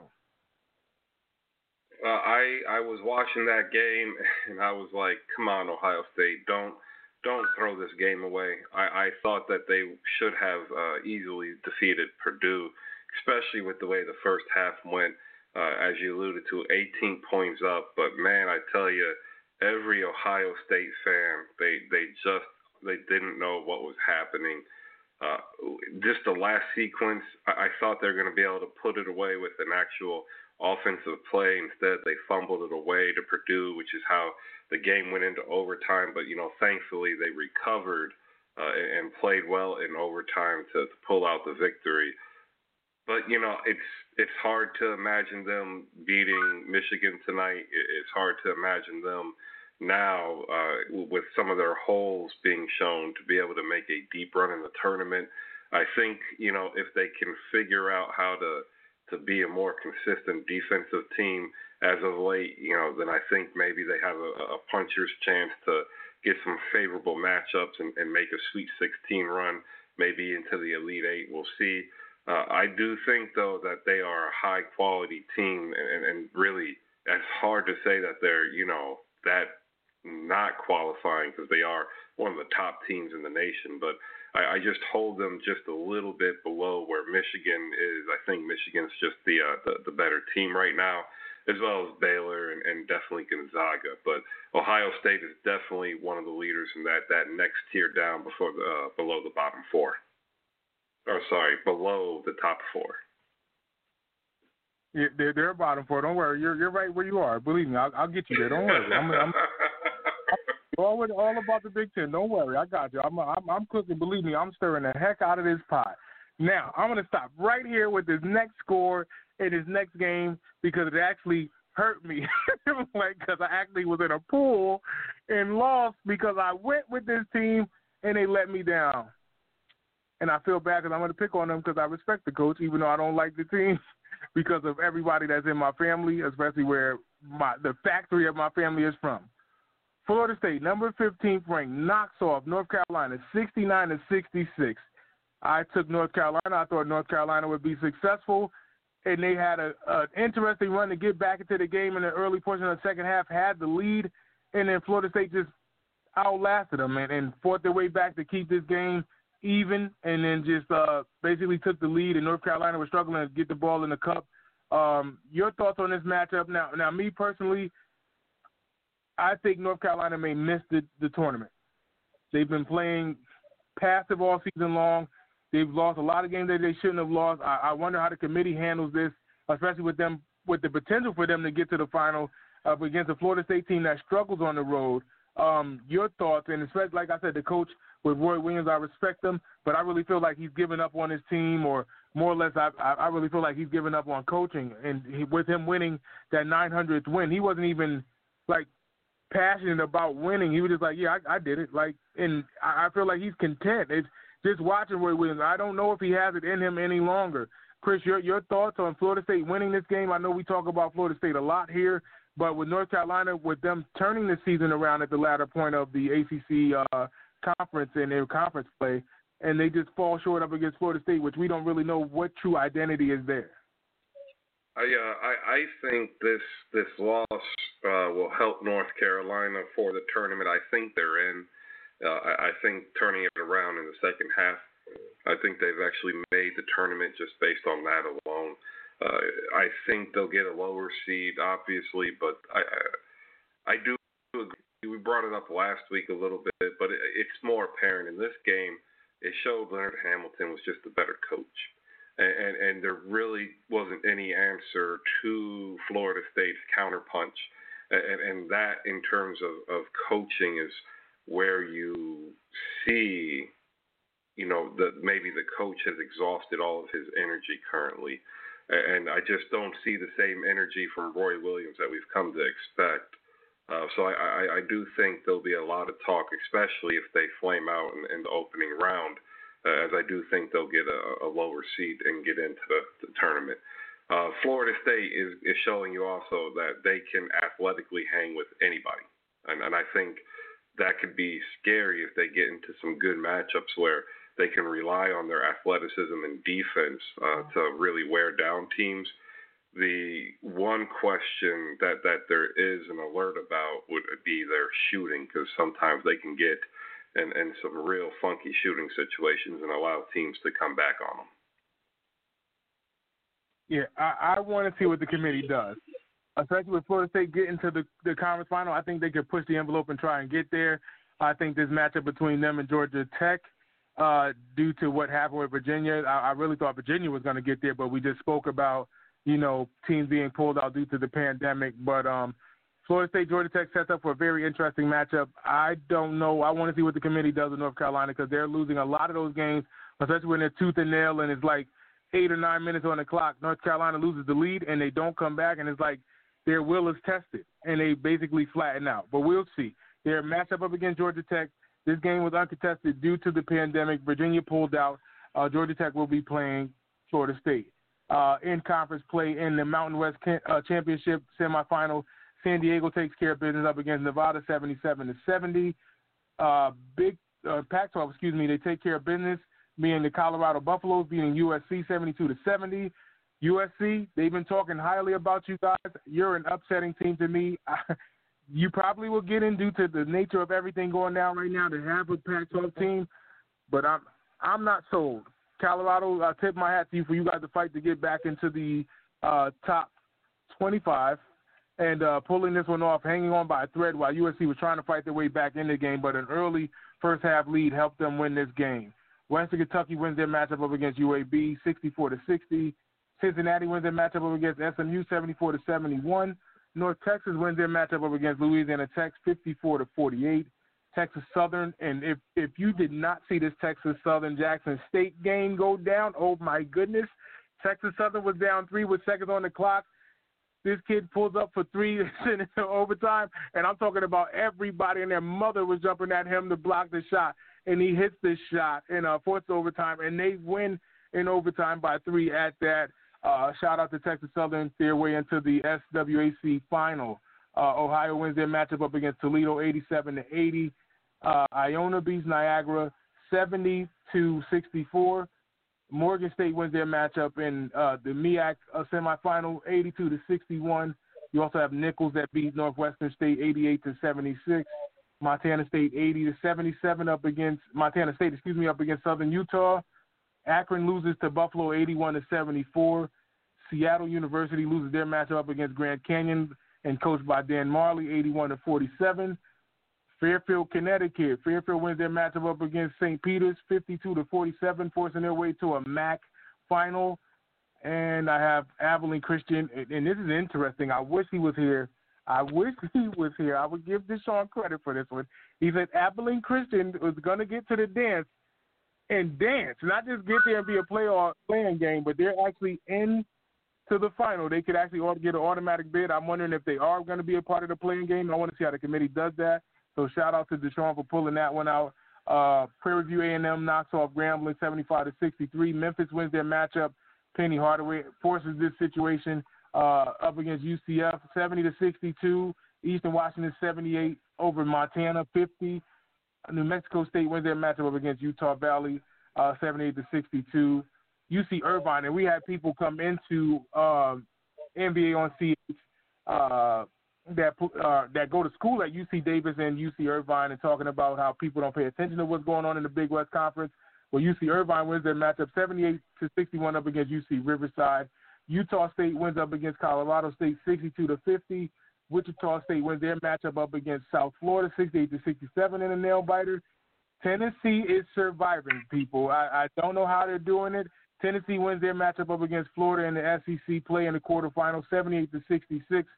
Uh, I I was watching that game and I was like, "Come on, Ohio State, don't don't throw this game away." I, I thought that they should have uh, easily defeated Purdue, especially with the way the first half went. Uh, as you alluded to, eighteen points up. But man, I tell you, every Ohio State fan, they they just they didn't know what was happening. Uh, just the last sequence, I, I thought they were going to be able to put it away with an actual offensive play. Instead, they fumbled it away to Purdue, which is how the game went into overtime. But, you know, thankfully they recovered uh, and, and played well in overtime to, to pull out the victory. But, you know, it's it's hard to imagine them beating Michigan tonight. It's hard to imagine them now uh, with some of their holes being shown to be able to make a deep run in the tournament. I think, you know, if they can figure out how to to be a more consistent defensive team as of late, you know, then I think maybe they have a, a puncher's chance to get some favorable matchups and, and make a Sweet sixteen run, maybe into the Elite Eight. We'll see. Uh, I do think, though, that they are a high-quality team, and, and really it's hard to say that they're, you know, that not qualifying because they are one of the top teams in the nation. But I, I just hold them just a little bit below where Michigan is. I think Michigan's just the uh, the, the better team right now, as well as Baylor and, and definitely Gonzaga. But Ohio State is definitely one of the leaders in that, that next tier down before the uh, below the bottom four. Or sorry, below the top four. Yeah, they're, they're bottom four. Don't worry, you're you're right where you are. Believe me, I'll, I'll get you there. Don't worry. I'm, I'm, I'm all, all about the Big Ten. Don't worry, I got you. I'm, I'm I'm cooking. Believe me, I'm stirring the heck out of this pot. Now I'm gonna stop right here with this next score in this next game because it actually hurt me, like because I actually was in a pool and lost because I went with this team and they let me down. And I feel bad because I'm going to pick on them because I respect the coach, even though I don't like the team, because of everybody that's in my family, especially where my the factory of my family is from. Florida State, number fifteenth ranked, knocks off North Carolina, sixty-nine to sixty-six. I took North Carolina. I thought North Carolina would be successful, and they had a, an interesting run to get back into the game in the early portion of the second half, had the lead, and then Florida State just outlasted them and, and fought their way back to keep this game even, and then just uh, basically took the lead, and North Carolina was struggling to get the ball in the cup. Um, your thoughts on this matchup? Now, now, me personally, I think North Carolina may miss the, the tournament. They've been playing passive all season long. They've lost a lot of games that they shouldn't have lost. I, I wonder how the committee handles this, especially with them with the potential for them to get to the final uh, against a Florida State team that struggles on the road. Um, your thoughts, and especially, like I said, the coach with Roy Williams, I respect him, but I really feel like he's given up on his team, or more or less, I, I really feel like he's given up on coaching. And he, with him winning that nine hundredth win, he wasn't even, like, passionate about winning. He was just like, yeah, I, I did it. Like, and I, I feel like he's content. It's just watching Roy Williams. I don't know if he has it in him any longer. Chris, your your thoughts on Florida State winning this game? I know we talk about Florida State a lot here, but with North Carolina, with them turning the season around at the latter point of the A C C uh, conference and their conference play, and they just fall short up against Florida State, which we don't really know what true identity is there. I uh, I, I think this this loss uh, will help North Carolina for the tournament. I think they're in. Uh, I, I think turning it around in the second half, I think they've actually made the tournament just based on that alone. Uh, I think they'll get a lower seed, obviously, but I I, I do agree. We brought it up last week a little bit, but it, it's more apparent in this game. It showed Leonard Hamilton was just a better coach. And, and, and there really wasn't any answer to Florida State's counterpunch. And, and that, in terms of, of coaching, is where you see, you know, that maybe the coach has exhausted all of his energy currently. And I just don't see the same energy from Roy Williams that we've come to expect. Uh, so I, I, I do think there'll be a lot of talk, especially if they flame out in, in the opening round uh, as I do think they'll get a, a lower seed and get into the, the tournament. Uh, Florida State is, is showing you also that they can athletically hang with anybody. And, and I think that could be scary if they get into some good matchups where they can rely on their athleticism and defense uh, to really wear down teams. The one question that, that there is an alert about would be their shooting, because sometimes they can get in, in some real funky shooting situations and allow teams to come back on them. Yeah, I, I want to see what the committee does, especially with Florida State getting to the, the conference final. I think they could push the envelope and try and get there. I think this matchup between them and Georgia Tech, uh, due to what happened with Virginia, I, I really thought Virginia was going to get there, but we just spoke about, you know, teams being pulled out due to the pandemic. But um, Florida State, Georgia Tech sets up for a very interesting matchup. I don't know. I want to see what the committee does in North Carolina, because they're losing a lot of those games, especially when they're tooth and nail and it's like eight or nine minutes on the clock. North Carolina loses the lead and they don't come back, and it's like their will is tested and they basically flatten out. But we'll see. Their matchup up against Georgia Tech, this game was uncontested due to the pandemic. Virginia pulled out. Uh, Georgia Tech will be playing Florida State. Uh, in conference play in the Mountain West uh, Championship semifinal, San Diego takes care of business up against Nevada, seventy-seven to seventy. Uh, Big uh, Pac twelve, excuse me, they take care of business, being the Colorado Buffaloes beating U S C seventy-two to seventy. U S C, they've been talking highly about you guys. You're an upsetting team to me. You probably will get in due to the nature of everything going down right now to have a Pac twelve team, but I'm I'm not sold. Colorado, I tip my hat to you for you guys to fight to get back into the uh, top twenty-five and uh, pulling this one off, hanging on by a thread while U S C was trying to fight their way back in the game, but an early first-half lead helped them win this game. Western Kentucky wins their matchup up against U A B, sixty-four to sixty. Cincinnati wins their matchup up against S M U, seventy-four to seventy-one. North Texas wins their matchup up against Louisiana Tech, fifty-four to forty-eight. Texas Southern, and if, if you did not see this Texas Southern Jackson State game go down, oh my goodness. Texas Southern was down three with seconds on the clock. This kid pulls up for three in overtime, and I'm talking about everybody and their mother was jumping at him to block the shot, and he hits the shot in uh, fourth overtime, and they win in overtime by three at that. Uh, shout out to Texas Southern, their way into the S W A C final. Uh, Ohio wins their matchup up against Toledo, eighty-seven to eighty. Uh, Iona beats Niagara, seventy to sixty-four. Morgan State wins their matchup in uh, the M E A C uh, semifinal, eighty-two to sixty-one. You also have Nichols that beat Northwestern State, eighty-eight to seventy-six. Montana State, eighty to seventy-seven up against Montana State, excuse me, up against Southern Utah. Akron loses to Buffalo, eighty-one to seventy-four. Seattle University loses their matchup up against Grand Canyon and coached by Dan Marley, eighty-one to forty-seven. Fairfield, Connecticut. Fairfield wins their matchup up against Saint Peter's, fifty-two to forty-seven, forcing their way to a M A C final. And I have Abilene Christian, and this is interesting. I wish he was here. I wish he was here. I would give Deshaun credit for this one. He said Abilene Christian was going to get to the dance and dance, not just get there and be a play or playing game, but they're actually in to the final. They could actually get an automatic bid. I'm wondering if they are going to be a part of the playing game. I want to see how the committee does that. So shout out to Deshaun for pulling that one out. Uh, Prairie View A and M knocks off Grambling seventy-five to sixty-three. Memphis wins their matchup. Penny Hardaway forces this situation uh, up against U C F, seventy to sixty-two. Eastern Washington seventy-eight over Montana, fifty. New Mexico State wins their matchup up against Utah Valley, uh, seventy-eight to sixty-two. U C Irvine, and we had people come into uh, N B A on C H uh, that uh, that go to school at U C Davis and U C Irvine and talking about how people don't pay attention to what's going on in the Big West Conference. Well, U C Irvine wins their matchup seventy-eight to sixty-one up against U C Riverside. Utah State wins up against Colorado State sixty-two to fifty. Wichita State wins their matchup up against South Florida sixty-eight to sixty-seven in a nail biter. Tennessee is surviving, people. I, I don't know how they're doing it. Tennessee wins their matchup up against Florida in the S E C play in the quarterfinals, seventy-eight to sixty-six.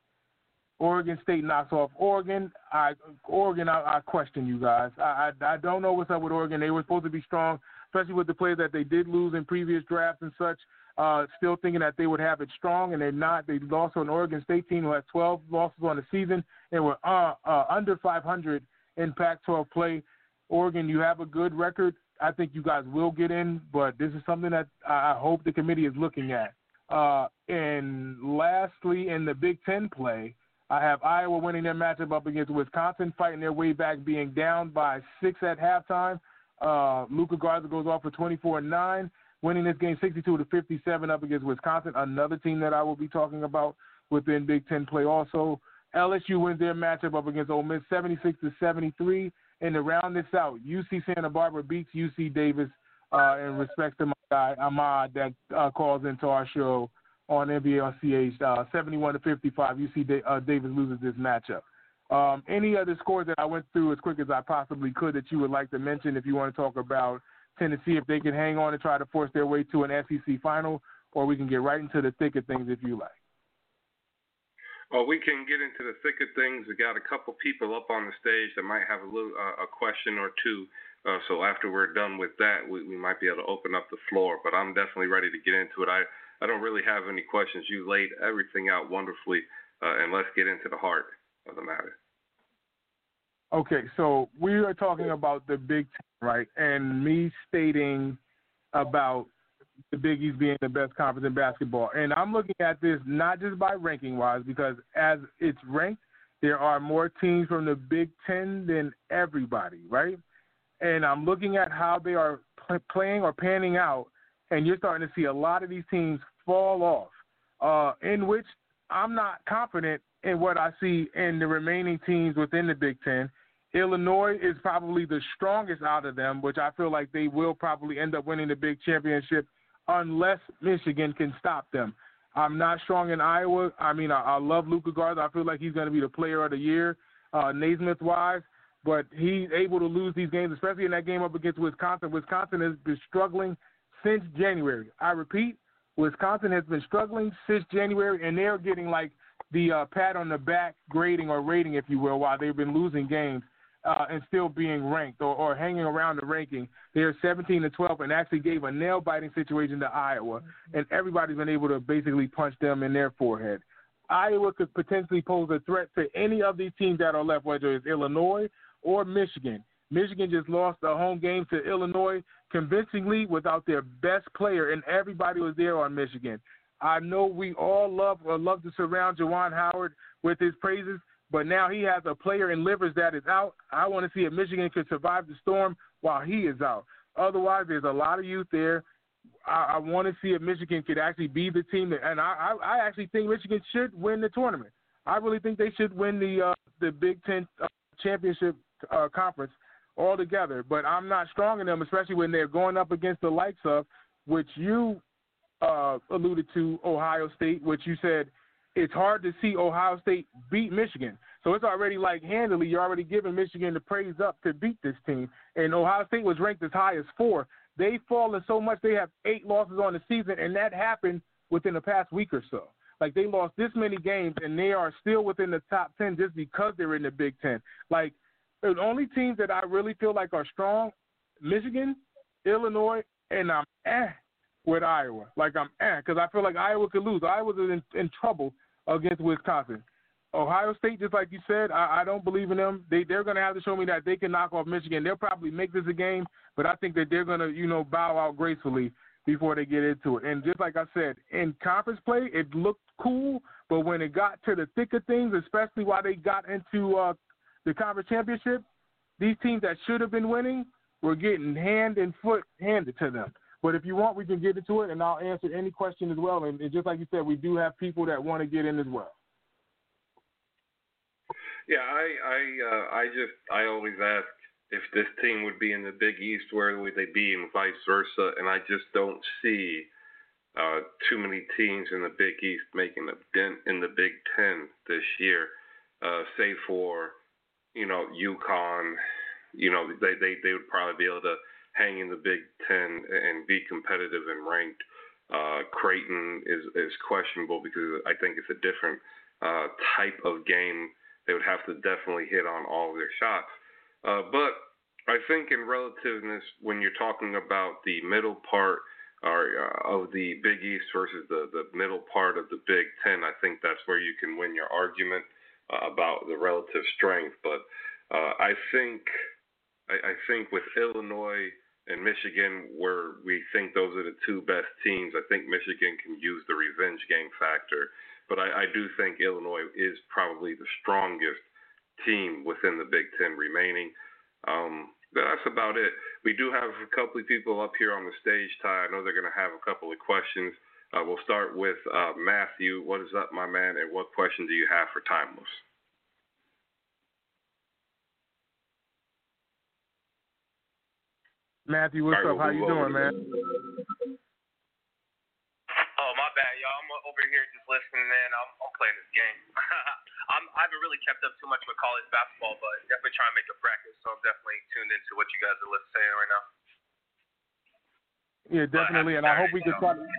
Oregon State knocks off Oregon. I, Oregon, I, I question you guys. I, I, I don't know what's up with Oregon. They were supposed to be strong, especially with the players that they did lose in previous drafts and such. Uh, still thinking that they would have it strong, and they're not. They lost to an Oregon State team who had twelve losses on the season and were uh, uh, under five hundred in Pac twelve play. Oregon, you have a good record I think you guys will get in, but this is something that I hope the committee is looking at. Uh, and lastly, in the Big Ten play, I have Iowa winning their matchup up against Wisconsin, fighting their way back, being down by six at halftime. Uh, Luka Garza goes off for twenty-four and nine, winning this game sixty-two to fifty-seven up against Wisconsin, another team that I will be talking about within Big Ten play also. L S U wins their matchup up against Ole Miss seventy-six to seventy-three. And to round this out, U C Santa Barbara beats U C Davis uh, in respect to my guy Ahmad that uh, calls into our show on N B A R C H, uh, seventy-one to fifty-five. U C da- uh, Davis loses this matchup. Um, any other scores that I went through as quick as I possibly could that you would like to mention if you want to talk about Tennessee, if they can hang on and try to force their way to an S E C final, or we can get right into the thick of things if you like. Well, we can get into the thick of things. We got a couple people up on the stage that might have a little uh, a question or two. Uh, so after we're done with that, we, we might be able to open up the floor. But I'm definitely ready to get into it. I, I don't really have any questions. You laid everything out wonderfully, uh, and let's get into the heart of the matter. Okay, so we are talking about the Big Ten, right? And me stating about the Big East being the best conference in basketball. And I'm looking at this not just by ranking-wise, because as it's ranked, there are more teams from the Big Ten than everybody, right? And I'm looking at how they are pl- playing or panning out, and you're starting to see a lot of these teams fall off, uh, in which I'm not confident in what I see in the remaining teams within the Big Ten. Illinois is probably the strongest out of them, which I feel like they will probably end up winning the big championship unless Michigan can stop them. I'm not strong in Iowa. I mean, I, I love Luka Garza. I feel like he's going to be the player of the year, uh, Naismith-wise, but he's able to lose these games, especially in that game up against Wisconsin. Wisconsin has been struggling since January. I repeat, Wisconsin has been struggling since January, and they're getting like the uh, pat on the back grading or rating, if you will, while they've been losing games. Uh, and still being ranked or, or hanging around the ranking. They're seventeen to twelve and actually gave a nail-biting situation to Iowa, and everybody's been able to basically punch them in their forehead. Iowa could potentially pose a threat to any of these teams that are left, whether it's Illinois or Michigan. Michigan just lost a home game to Illinois convincingly without their best player, and everybody was there on Michigan. I know we all love or love to surround Juwan Howard with his praises, but now he has a player in Livers that is out. I want to see if Michigan can survive the storm while he is out. Otherwise, there's a lot of youth there. I, I want to see if Michigan could actually be the team. That, and I, I, I actually think Michigan should win the tournament. I really think they should win the uh, the Big Ten uh, championship uh, conference altogether. But I'm not strong in them, especially when they're going up against the likes of, which you uh, alluded to, Ohio State, which you said – it's hard to see Ohio State beat Michigan. So it's already like handily, you're already giving Michigan the praise up to beat this team. And Ohio State was ranked as high as four. They've fallen so much they have eight losses on the season, and that happened within the past week or so. Like they lost this many games, and they are still within the top ten just because they're in the Big Ten. Like the only teams that I really feel like are strong, Michigan, Illinois, and I'm eh with Iowa. Like I'm eh, because I feel like Iowa could lose. Iowa's in, in trouble against Wisconsin. Ohio State, just like you said, I, I don't believe in them. They, they're going to have to show me that they can knock off Michigan. They'll probably make this a game, but I think that they're going to, you know, bow out gracefully before they get into it. And just like I said, in conference play, it looked cool, but when it got to the thick of things, especially while they got into uh, the conference championship, these teams that should have been winning were getting hand and foot handed to them. But if you want, we can get into it, and I'll answer any question as well. And, and just like you said, we do have people that want to get in as well. Yeah, I I uh, I just I always ask if this team would be in the Big East, where would they be, and vice versa. And I just don't see uh, too many teams in the Big East making a dent in the Big Ten this year, uh, save for you know UConn. You know they, they they would probably be able to hang in the Big Ten and be competitive and ranked. Uh, Creighton is, is questionable because I think it's a different uh, type of game. They would have to definitely hit on all of their shots. Uh, but I think in relativeness, when you're talking about the middle part or, uh, of the Big East versus the, the middle part of the Big Ten, I think that's where you can win your argument uh, about the relative strength. But uh, I think I, I think with Illinois and Michigan, where we think those are the two best teams. I think Michigan can use the revenge game factor, but I, I do think Illinois is probably the strongest team within the Big Ten remaining. Um, that's about it. We do have a couple of people up here on the stage, Ty. I know they're going to have a couple of questions. Uh, we'll start with uh, Matthew. What is up, my man, and what question do you have for Timeless? Matthew, what's right, up? How you doing, man? Oh, my bad, y'all. I'm over here just listening in. I'm, I'm playing this game. I'm, I haven't really kept up too much with college basketball, but definitely trying to make a practice, so I'm definitely tuned into what you guys are saying right now. Yeah, definitely, and I hope we could try to...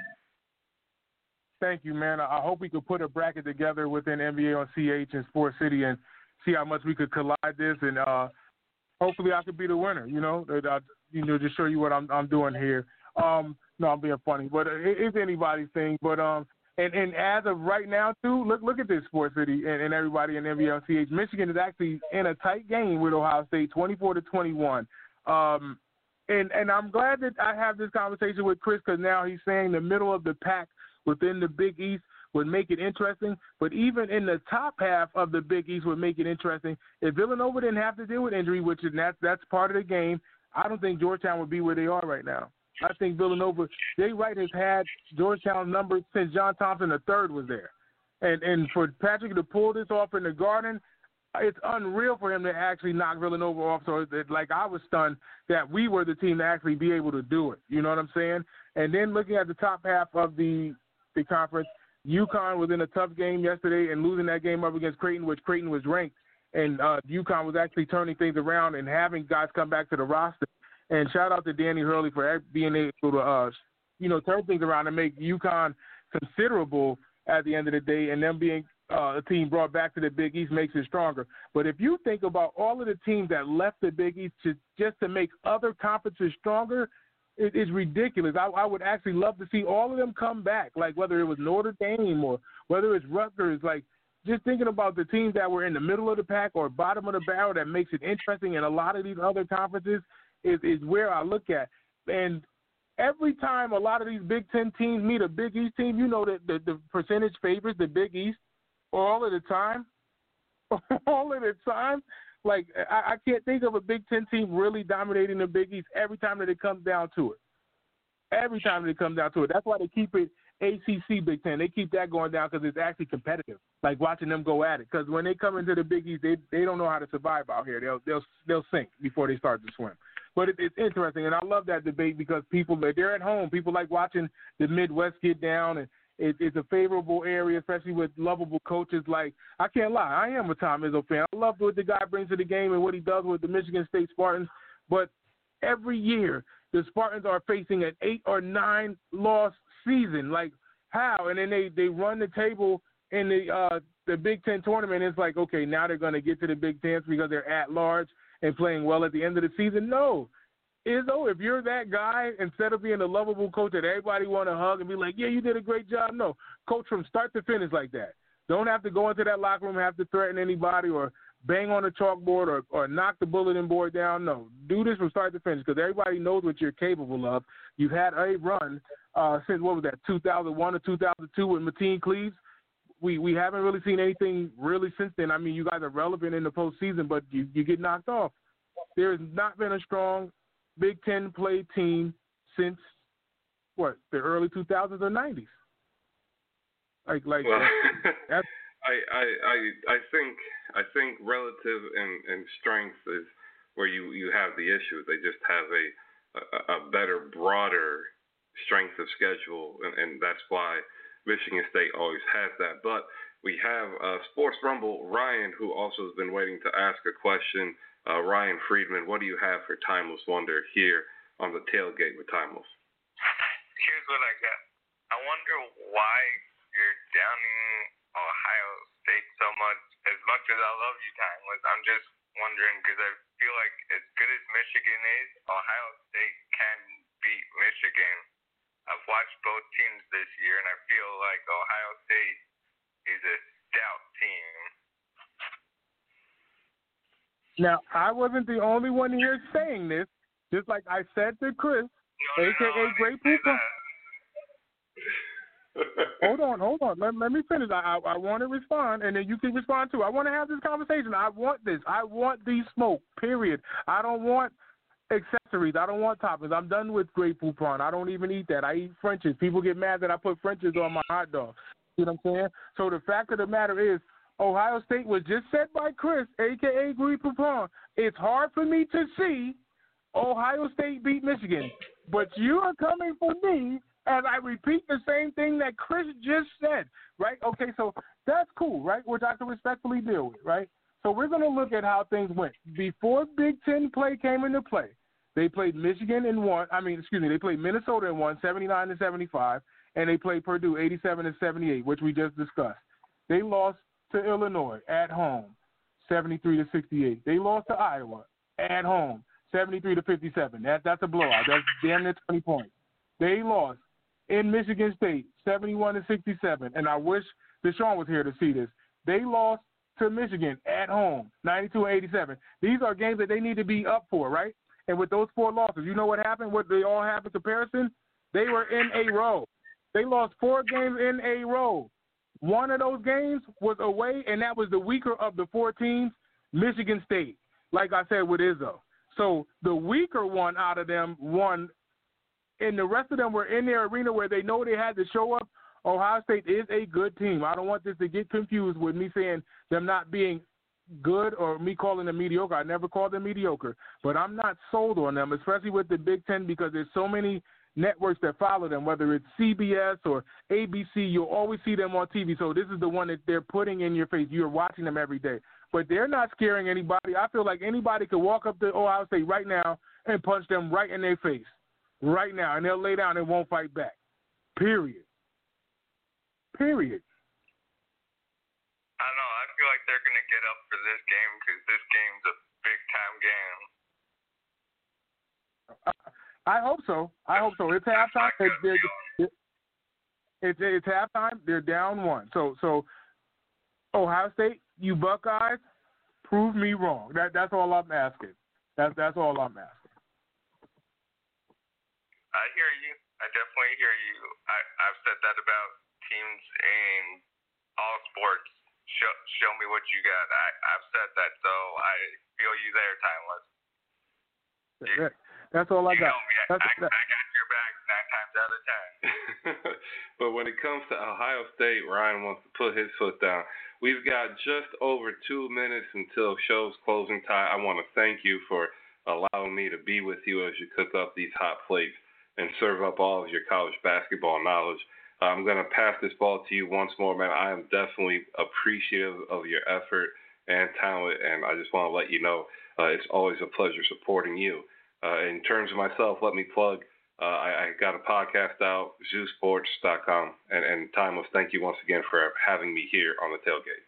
Thank you, man. I hope we could put a bracket together within N B A on C H and Sports City and see how much we could collide this, and uh, hopefully I could be the winner, you know, I, you know, just show you what I'm I'm doing here. Um, no, I'm being funny, but it, it's anybody's thing. But um, and, and as of right now, too, look look at this, Sports City and, and everybody in N B A on C H. Michigan is actually in a tight game with Ohio State, twenty-four to twenty-one. Um, and and I'm glad that I have this conversation with Chris because now he's saying the middle of the pack within the Big East would make it interesting, but even in the top half of the Big East would make it interesting. If Villanova didn't have to deal with injury, which is that's that's part of the game, I don't think Georgetown would be where they are right now. I think Villanova, Jay Wright has had Georgetown's numbers since John Thompson the third was there, and and for Patrick to pull this off in the Garden, it's unreal for him to actually knock Villanova off. So it, like I was stunned that we were the team to actually be able to do it. You know what I'm saying? And then looking at the top half of the the conference, UConn was in a tough game yesterday and losing that game up against Creighton, which Creighton was ranked, and uh, UConn was actually turning things around and having guys come back to the roster. And shout out to Danny Hurley for being able to, uh, you know, turn things around and make UConn considerable at the end of the day, and them being uh, a team brought back to the Big East makes it stronger. But if you think about all of the teams that left the Big East to, just to make other conferences stronger, it, it's ridiculous. I, I would actually love to see all of them come back, like whether it was Notre Dame or whether it's Rutgers, like just thinking about the teams that were in the middle of the pack or bottom of the barrel that makes it interesting in a lot of these other conferences is, is where I look at. And every time a lot of these Big Ten teams meet a Big East team, you know that the, the percentage favors the Big East all of the time. all of the time. Like, I, I can't think of a Big Ten team really dominating the Big East every time that it comes down to it. Every time that it comes down to it. That's why they keep it A C C Big Ten. They keep that going down because it's actually competitive, like watching them go at it. Because when they come into the Big East, they they don't know how to survive out here. They'll they'll they'll sink before they start to swim. But it, it's interesting, and I love that debate because people, they're at home. People like watching the Midwest get down, and it, it's a favorable area, especially with lovable coaches. Like, I can't lie, I am a Tom Izzo fan. I love what the guy brings to the game and what he does with the Michigan State Spartans. But every year, the Spartans are facing an eight or nine loss season. Like, how? And then they, they run the table in the uh, the Big Ten tournament. It's like, okay, now they're going to get to the Big Ten because they're at large and playing well at the end of the season. No. Izzo, if you're that guy, instead of being a lovable coach that everybody want to hug and be like, yeah, you did a great job, no. Coach from start to finish like that. Don't have to go into that locker room, have to threaten anybody or bang on a chalkboard or, or knock the bulletin board down. No. Do this from start to finish because everybody knows what you're capable of. You've had a run uh, since, what was that, two thousand one or two thousand two with Mateen Cleaves. We we haven't really seen anything really since then. I mean, you guys are relevant in the postseason, but you, you get knocked off. There has not been a strong Big Ten play team since, what, the early two thousands or nineties? Like, like well, that's, I, I, I, I think I think relative in, in strength is where you, you have the issue. They just have a, a, a better, broader strength of schedule, and, and that's why Michigan State always has that. But we have uh, Sports Rumble Ryan, who also has been waiting to ask a question. Uh, Ryan Friedman, what do you have for Timeless Wonder here on the tailgate with Timeless? Here's what I got. I wonder why you're downing Ohio State so much. As much as I love you, Timeless, I'm just wondering because I feel like as good as Michigan is, Ohio State can beat Michigan. I've watched both teams this year, and I feel like Ohio State is a stout team. Now, I wasn't the only one here saying this. Just like I said to Chris, no, a k a. No, Great Pooper. hold on, hold on. Let, let me finish. I, I I want to respond, and then you can respond too. I want to have this conversation. I want this. I want the smoke, period. I don't want accessories. I don't want toppings. I'm done with Great Poupon. I don't even eat that. I eat French's. People get mad that I put French's on my hot dog. You know what I'm saying? So the fact of the matter is, Ohio State was just said by Chris, a k a. Great Poupon. It's hard for me to see Ohio State beat Michigan, but you are coming for me as I repeat the same thing that Chris just said, right? Okay, so that's cool, right, which I can respectfully deal with, right? So we're going to look at how things went. Before Big Ten play came into play, they played Michigan and won. I mean, excuse me, they played Minnesota and won seventy-nine to seventy-five, and they played Purdue eighty-seven to seventy-eight, which we just discussed. They lost to Illinois at home, seventy-three to sixty-eight. They lost to Iowa at home, seventy-three to fifty-seven. That that's a blowout. That's damn near twenty points. They lost in Michigan State, seventy-one to sixty-seven, and I wish Deshaun was here to see this. They lost to Michigan at home, ninety-two to eighty-seven. These are games that they need to be up for, right? And with those four losses, you know what happened? What they all have in comparison? They were in a row. They lost four games in a row. One of those games was away, and that was the weaker of the four teams, Michigan State, like I said with Izzo. So the weaker one out of them won, and the rest of them were in their arena where they know they had to show up. Ohio State is a good team. I don't want this to get confused with me saying them not being good or me calling them mediocre. I never called them mediocre, but I'm not sold on them, especially with the Big Ten, because there's so many networks that follow them, whether it's C B S or A B C. You'll always see them on T V. So this is the one that they're putting in your face. You're watching them every day, but they're not scaring anybody. I feel like anybody could walk up to Ohio State right now and punch them right in their face right now, and they'll lay down and won't fight back, period. Period. I don't know. I feel like they're going to get up for this game because this game's a big-time game. I hope so. I hope so. It's halftime. They're, they're, it's, it's halftime. They're down one. So, so Ohio State, you Buckeyes, prove me wrong. That, that's all I'm asking. That's, that's all I'm asking. I hear you. I definitely hear you. I, I've said that about teams in all sports. Show, show me what you got. I, I've said that, so I feel you there, Timeless. Yeah, that's all I you got. Know me. I, that's, I, that. I got your back nine times out of ten. But when it comes to Ohio State, Ryan wants to put his foot down. We've got just over two minutes until show's closing time. I want to thank you for allowing me to be with you as you cook up these hot plates and serve up all of your college basketball knowledge. I'm going to pass this ball to you once more, man. I am definitely appreciative of your effort and talent, and I just want to let you know uh, it's always a pleasure supporting you. Uh, in terms of myself, let me plug. Uh, I, I got a podcast out, zoo sports dot com, and, and Timeless, thank you once again for having me here on the tailgate.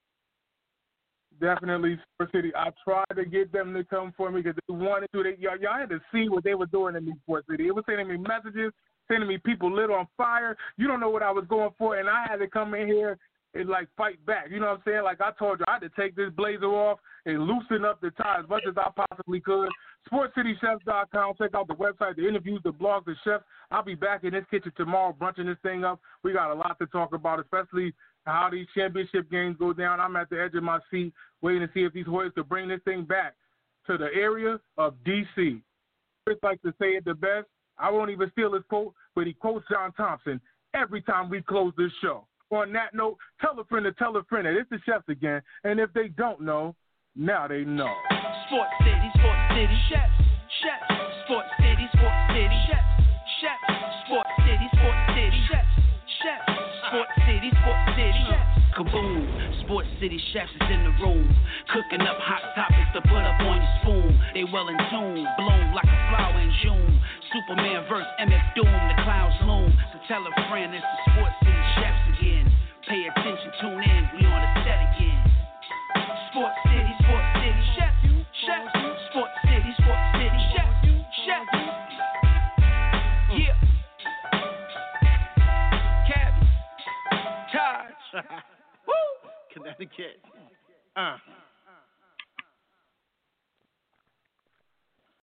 Definitely, Sports City. I tried to get them to come for me because they wanted to. They, y'all, y'all had to see what they were doing in me, Sports City. It was sending me messages, sending me people lit on fire. You don't know what I was going for, and I had to come in here and, like, fight back. You know what I'm saying? Like I told you, I had to take this blazer off and loosen up the tie as much as I possibly could. sports city chefs dot com. Check out the website, the interviews, the blogs, the chefs. I'll be back in this kitchen tomorrow brunching this thing up. We got a lot to talk about, especially how these championship games go down. I'm at the edge of my seat waiting to see if these Warriors could bring this thing back to the area of D C Chris likes to say it the best. I won't even steal his quote, but he quotes John Thompson every time we close this show. On that note, tell a friend to tell a friend that it's the chefs again, and if they don't know, now they know. Sports City, Sports City, chefs, chefs, Sports City, Sports City, chefs, chefs, Sports City, Sports City, chefs, chefs, Sports City, Sports City, chefs. Kaboom, Sports City chefs is in the room, cooking up hot topics to put up on your spoon. They well in tune, bloom like a flower in June. Superman versus M F Doom, the clouds loom. So tell a friend it's the Sports City chefs again. Pay attention, tune in, we on the set again. Sports City, Sports City, chefs, chefs, Sports City, Sports City, chefs, chefs. Yeah. Cabby, Taj. Connecticut. Uh.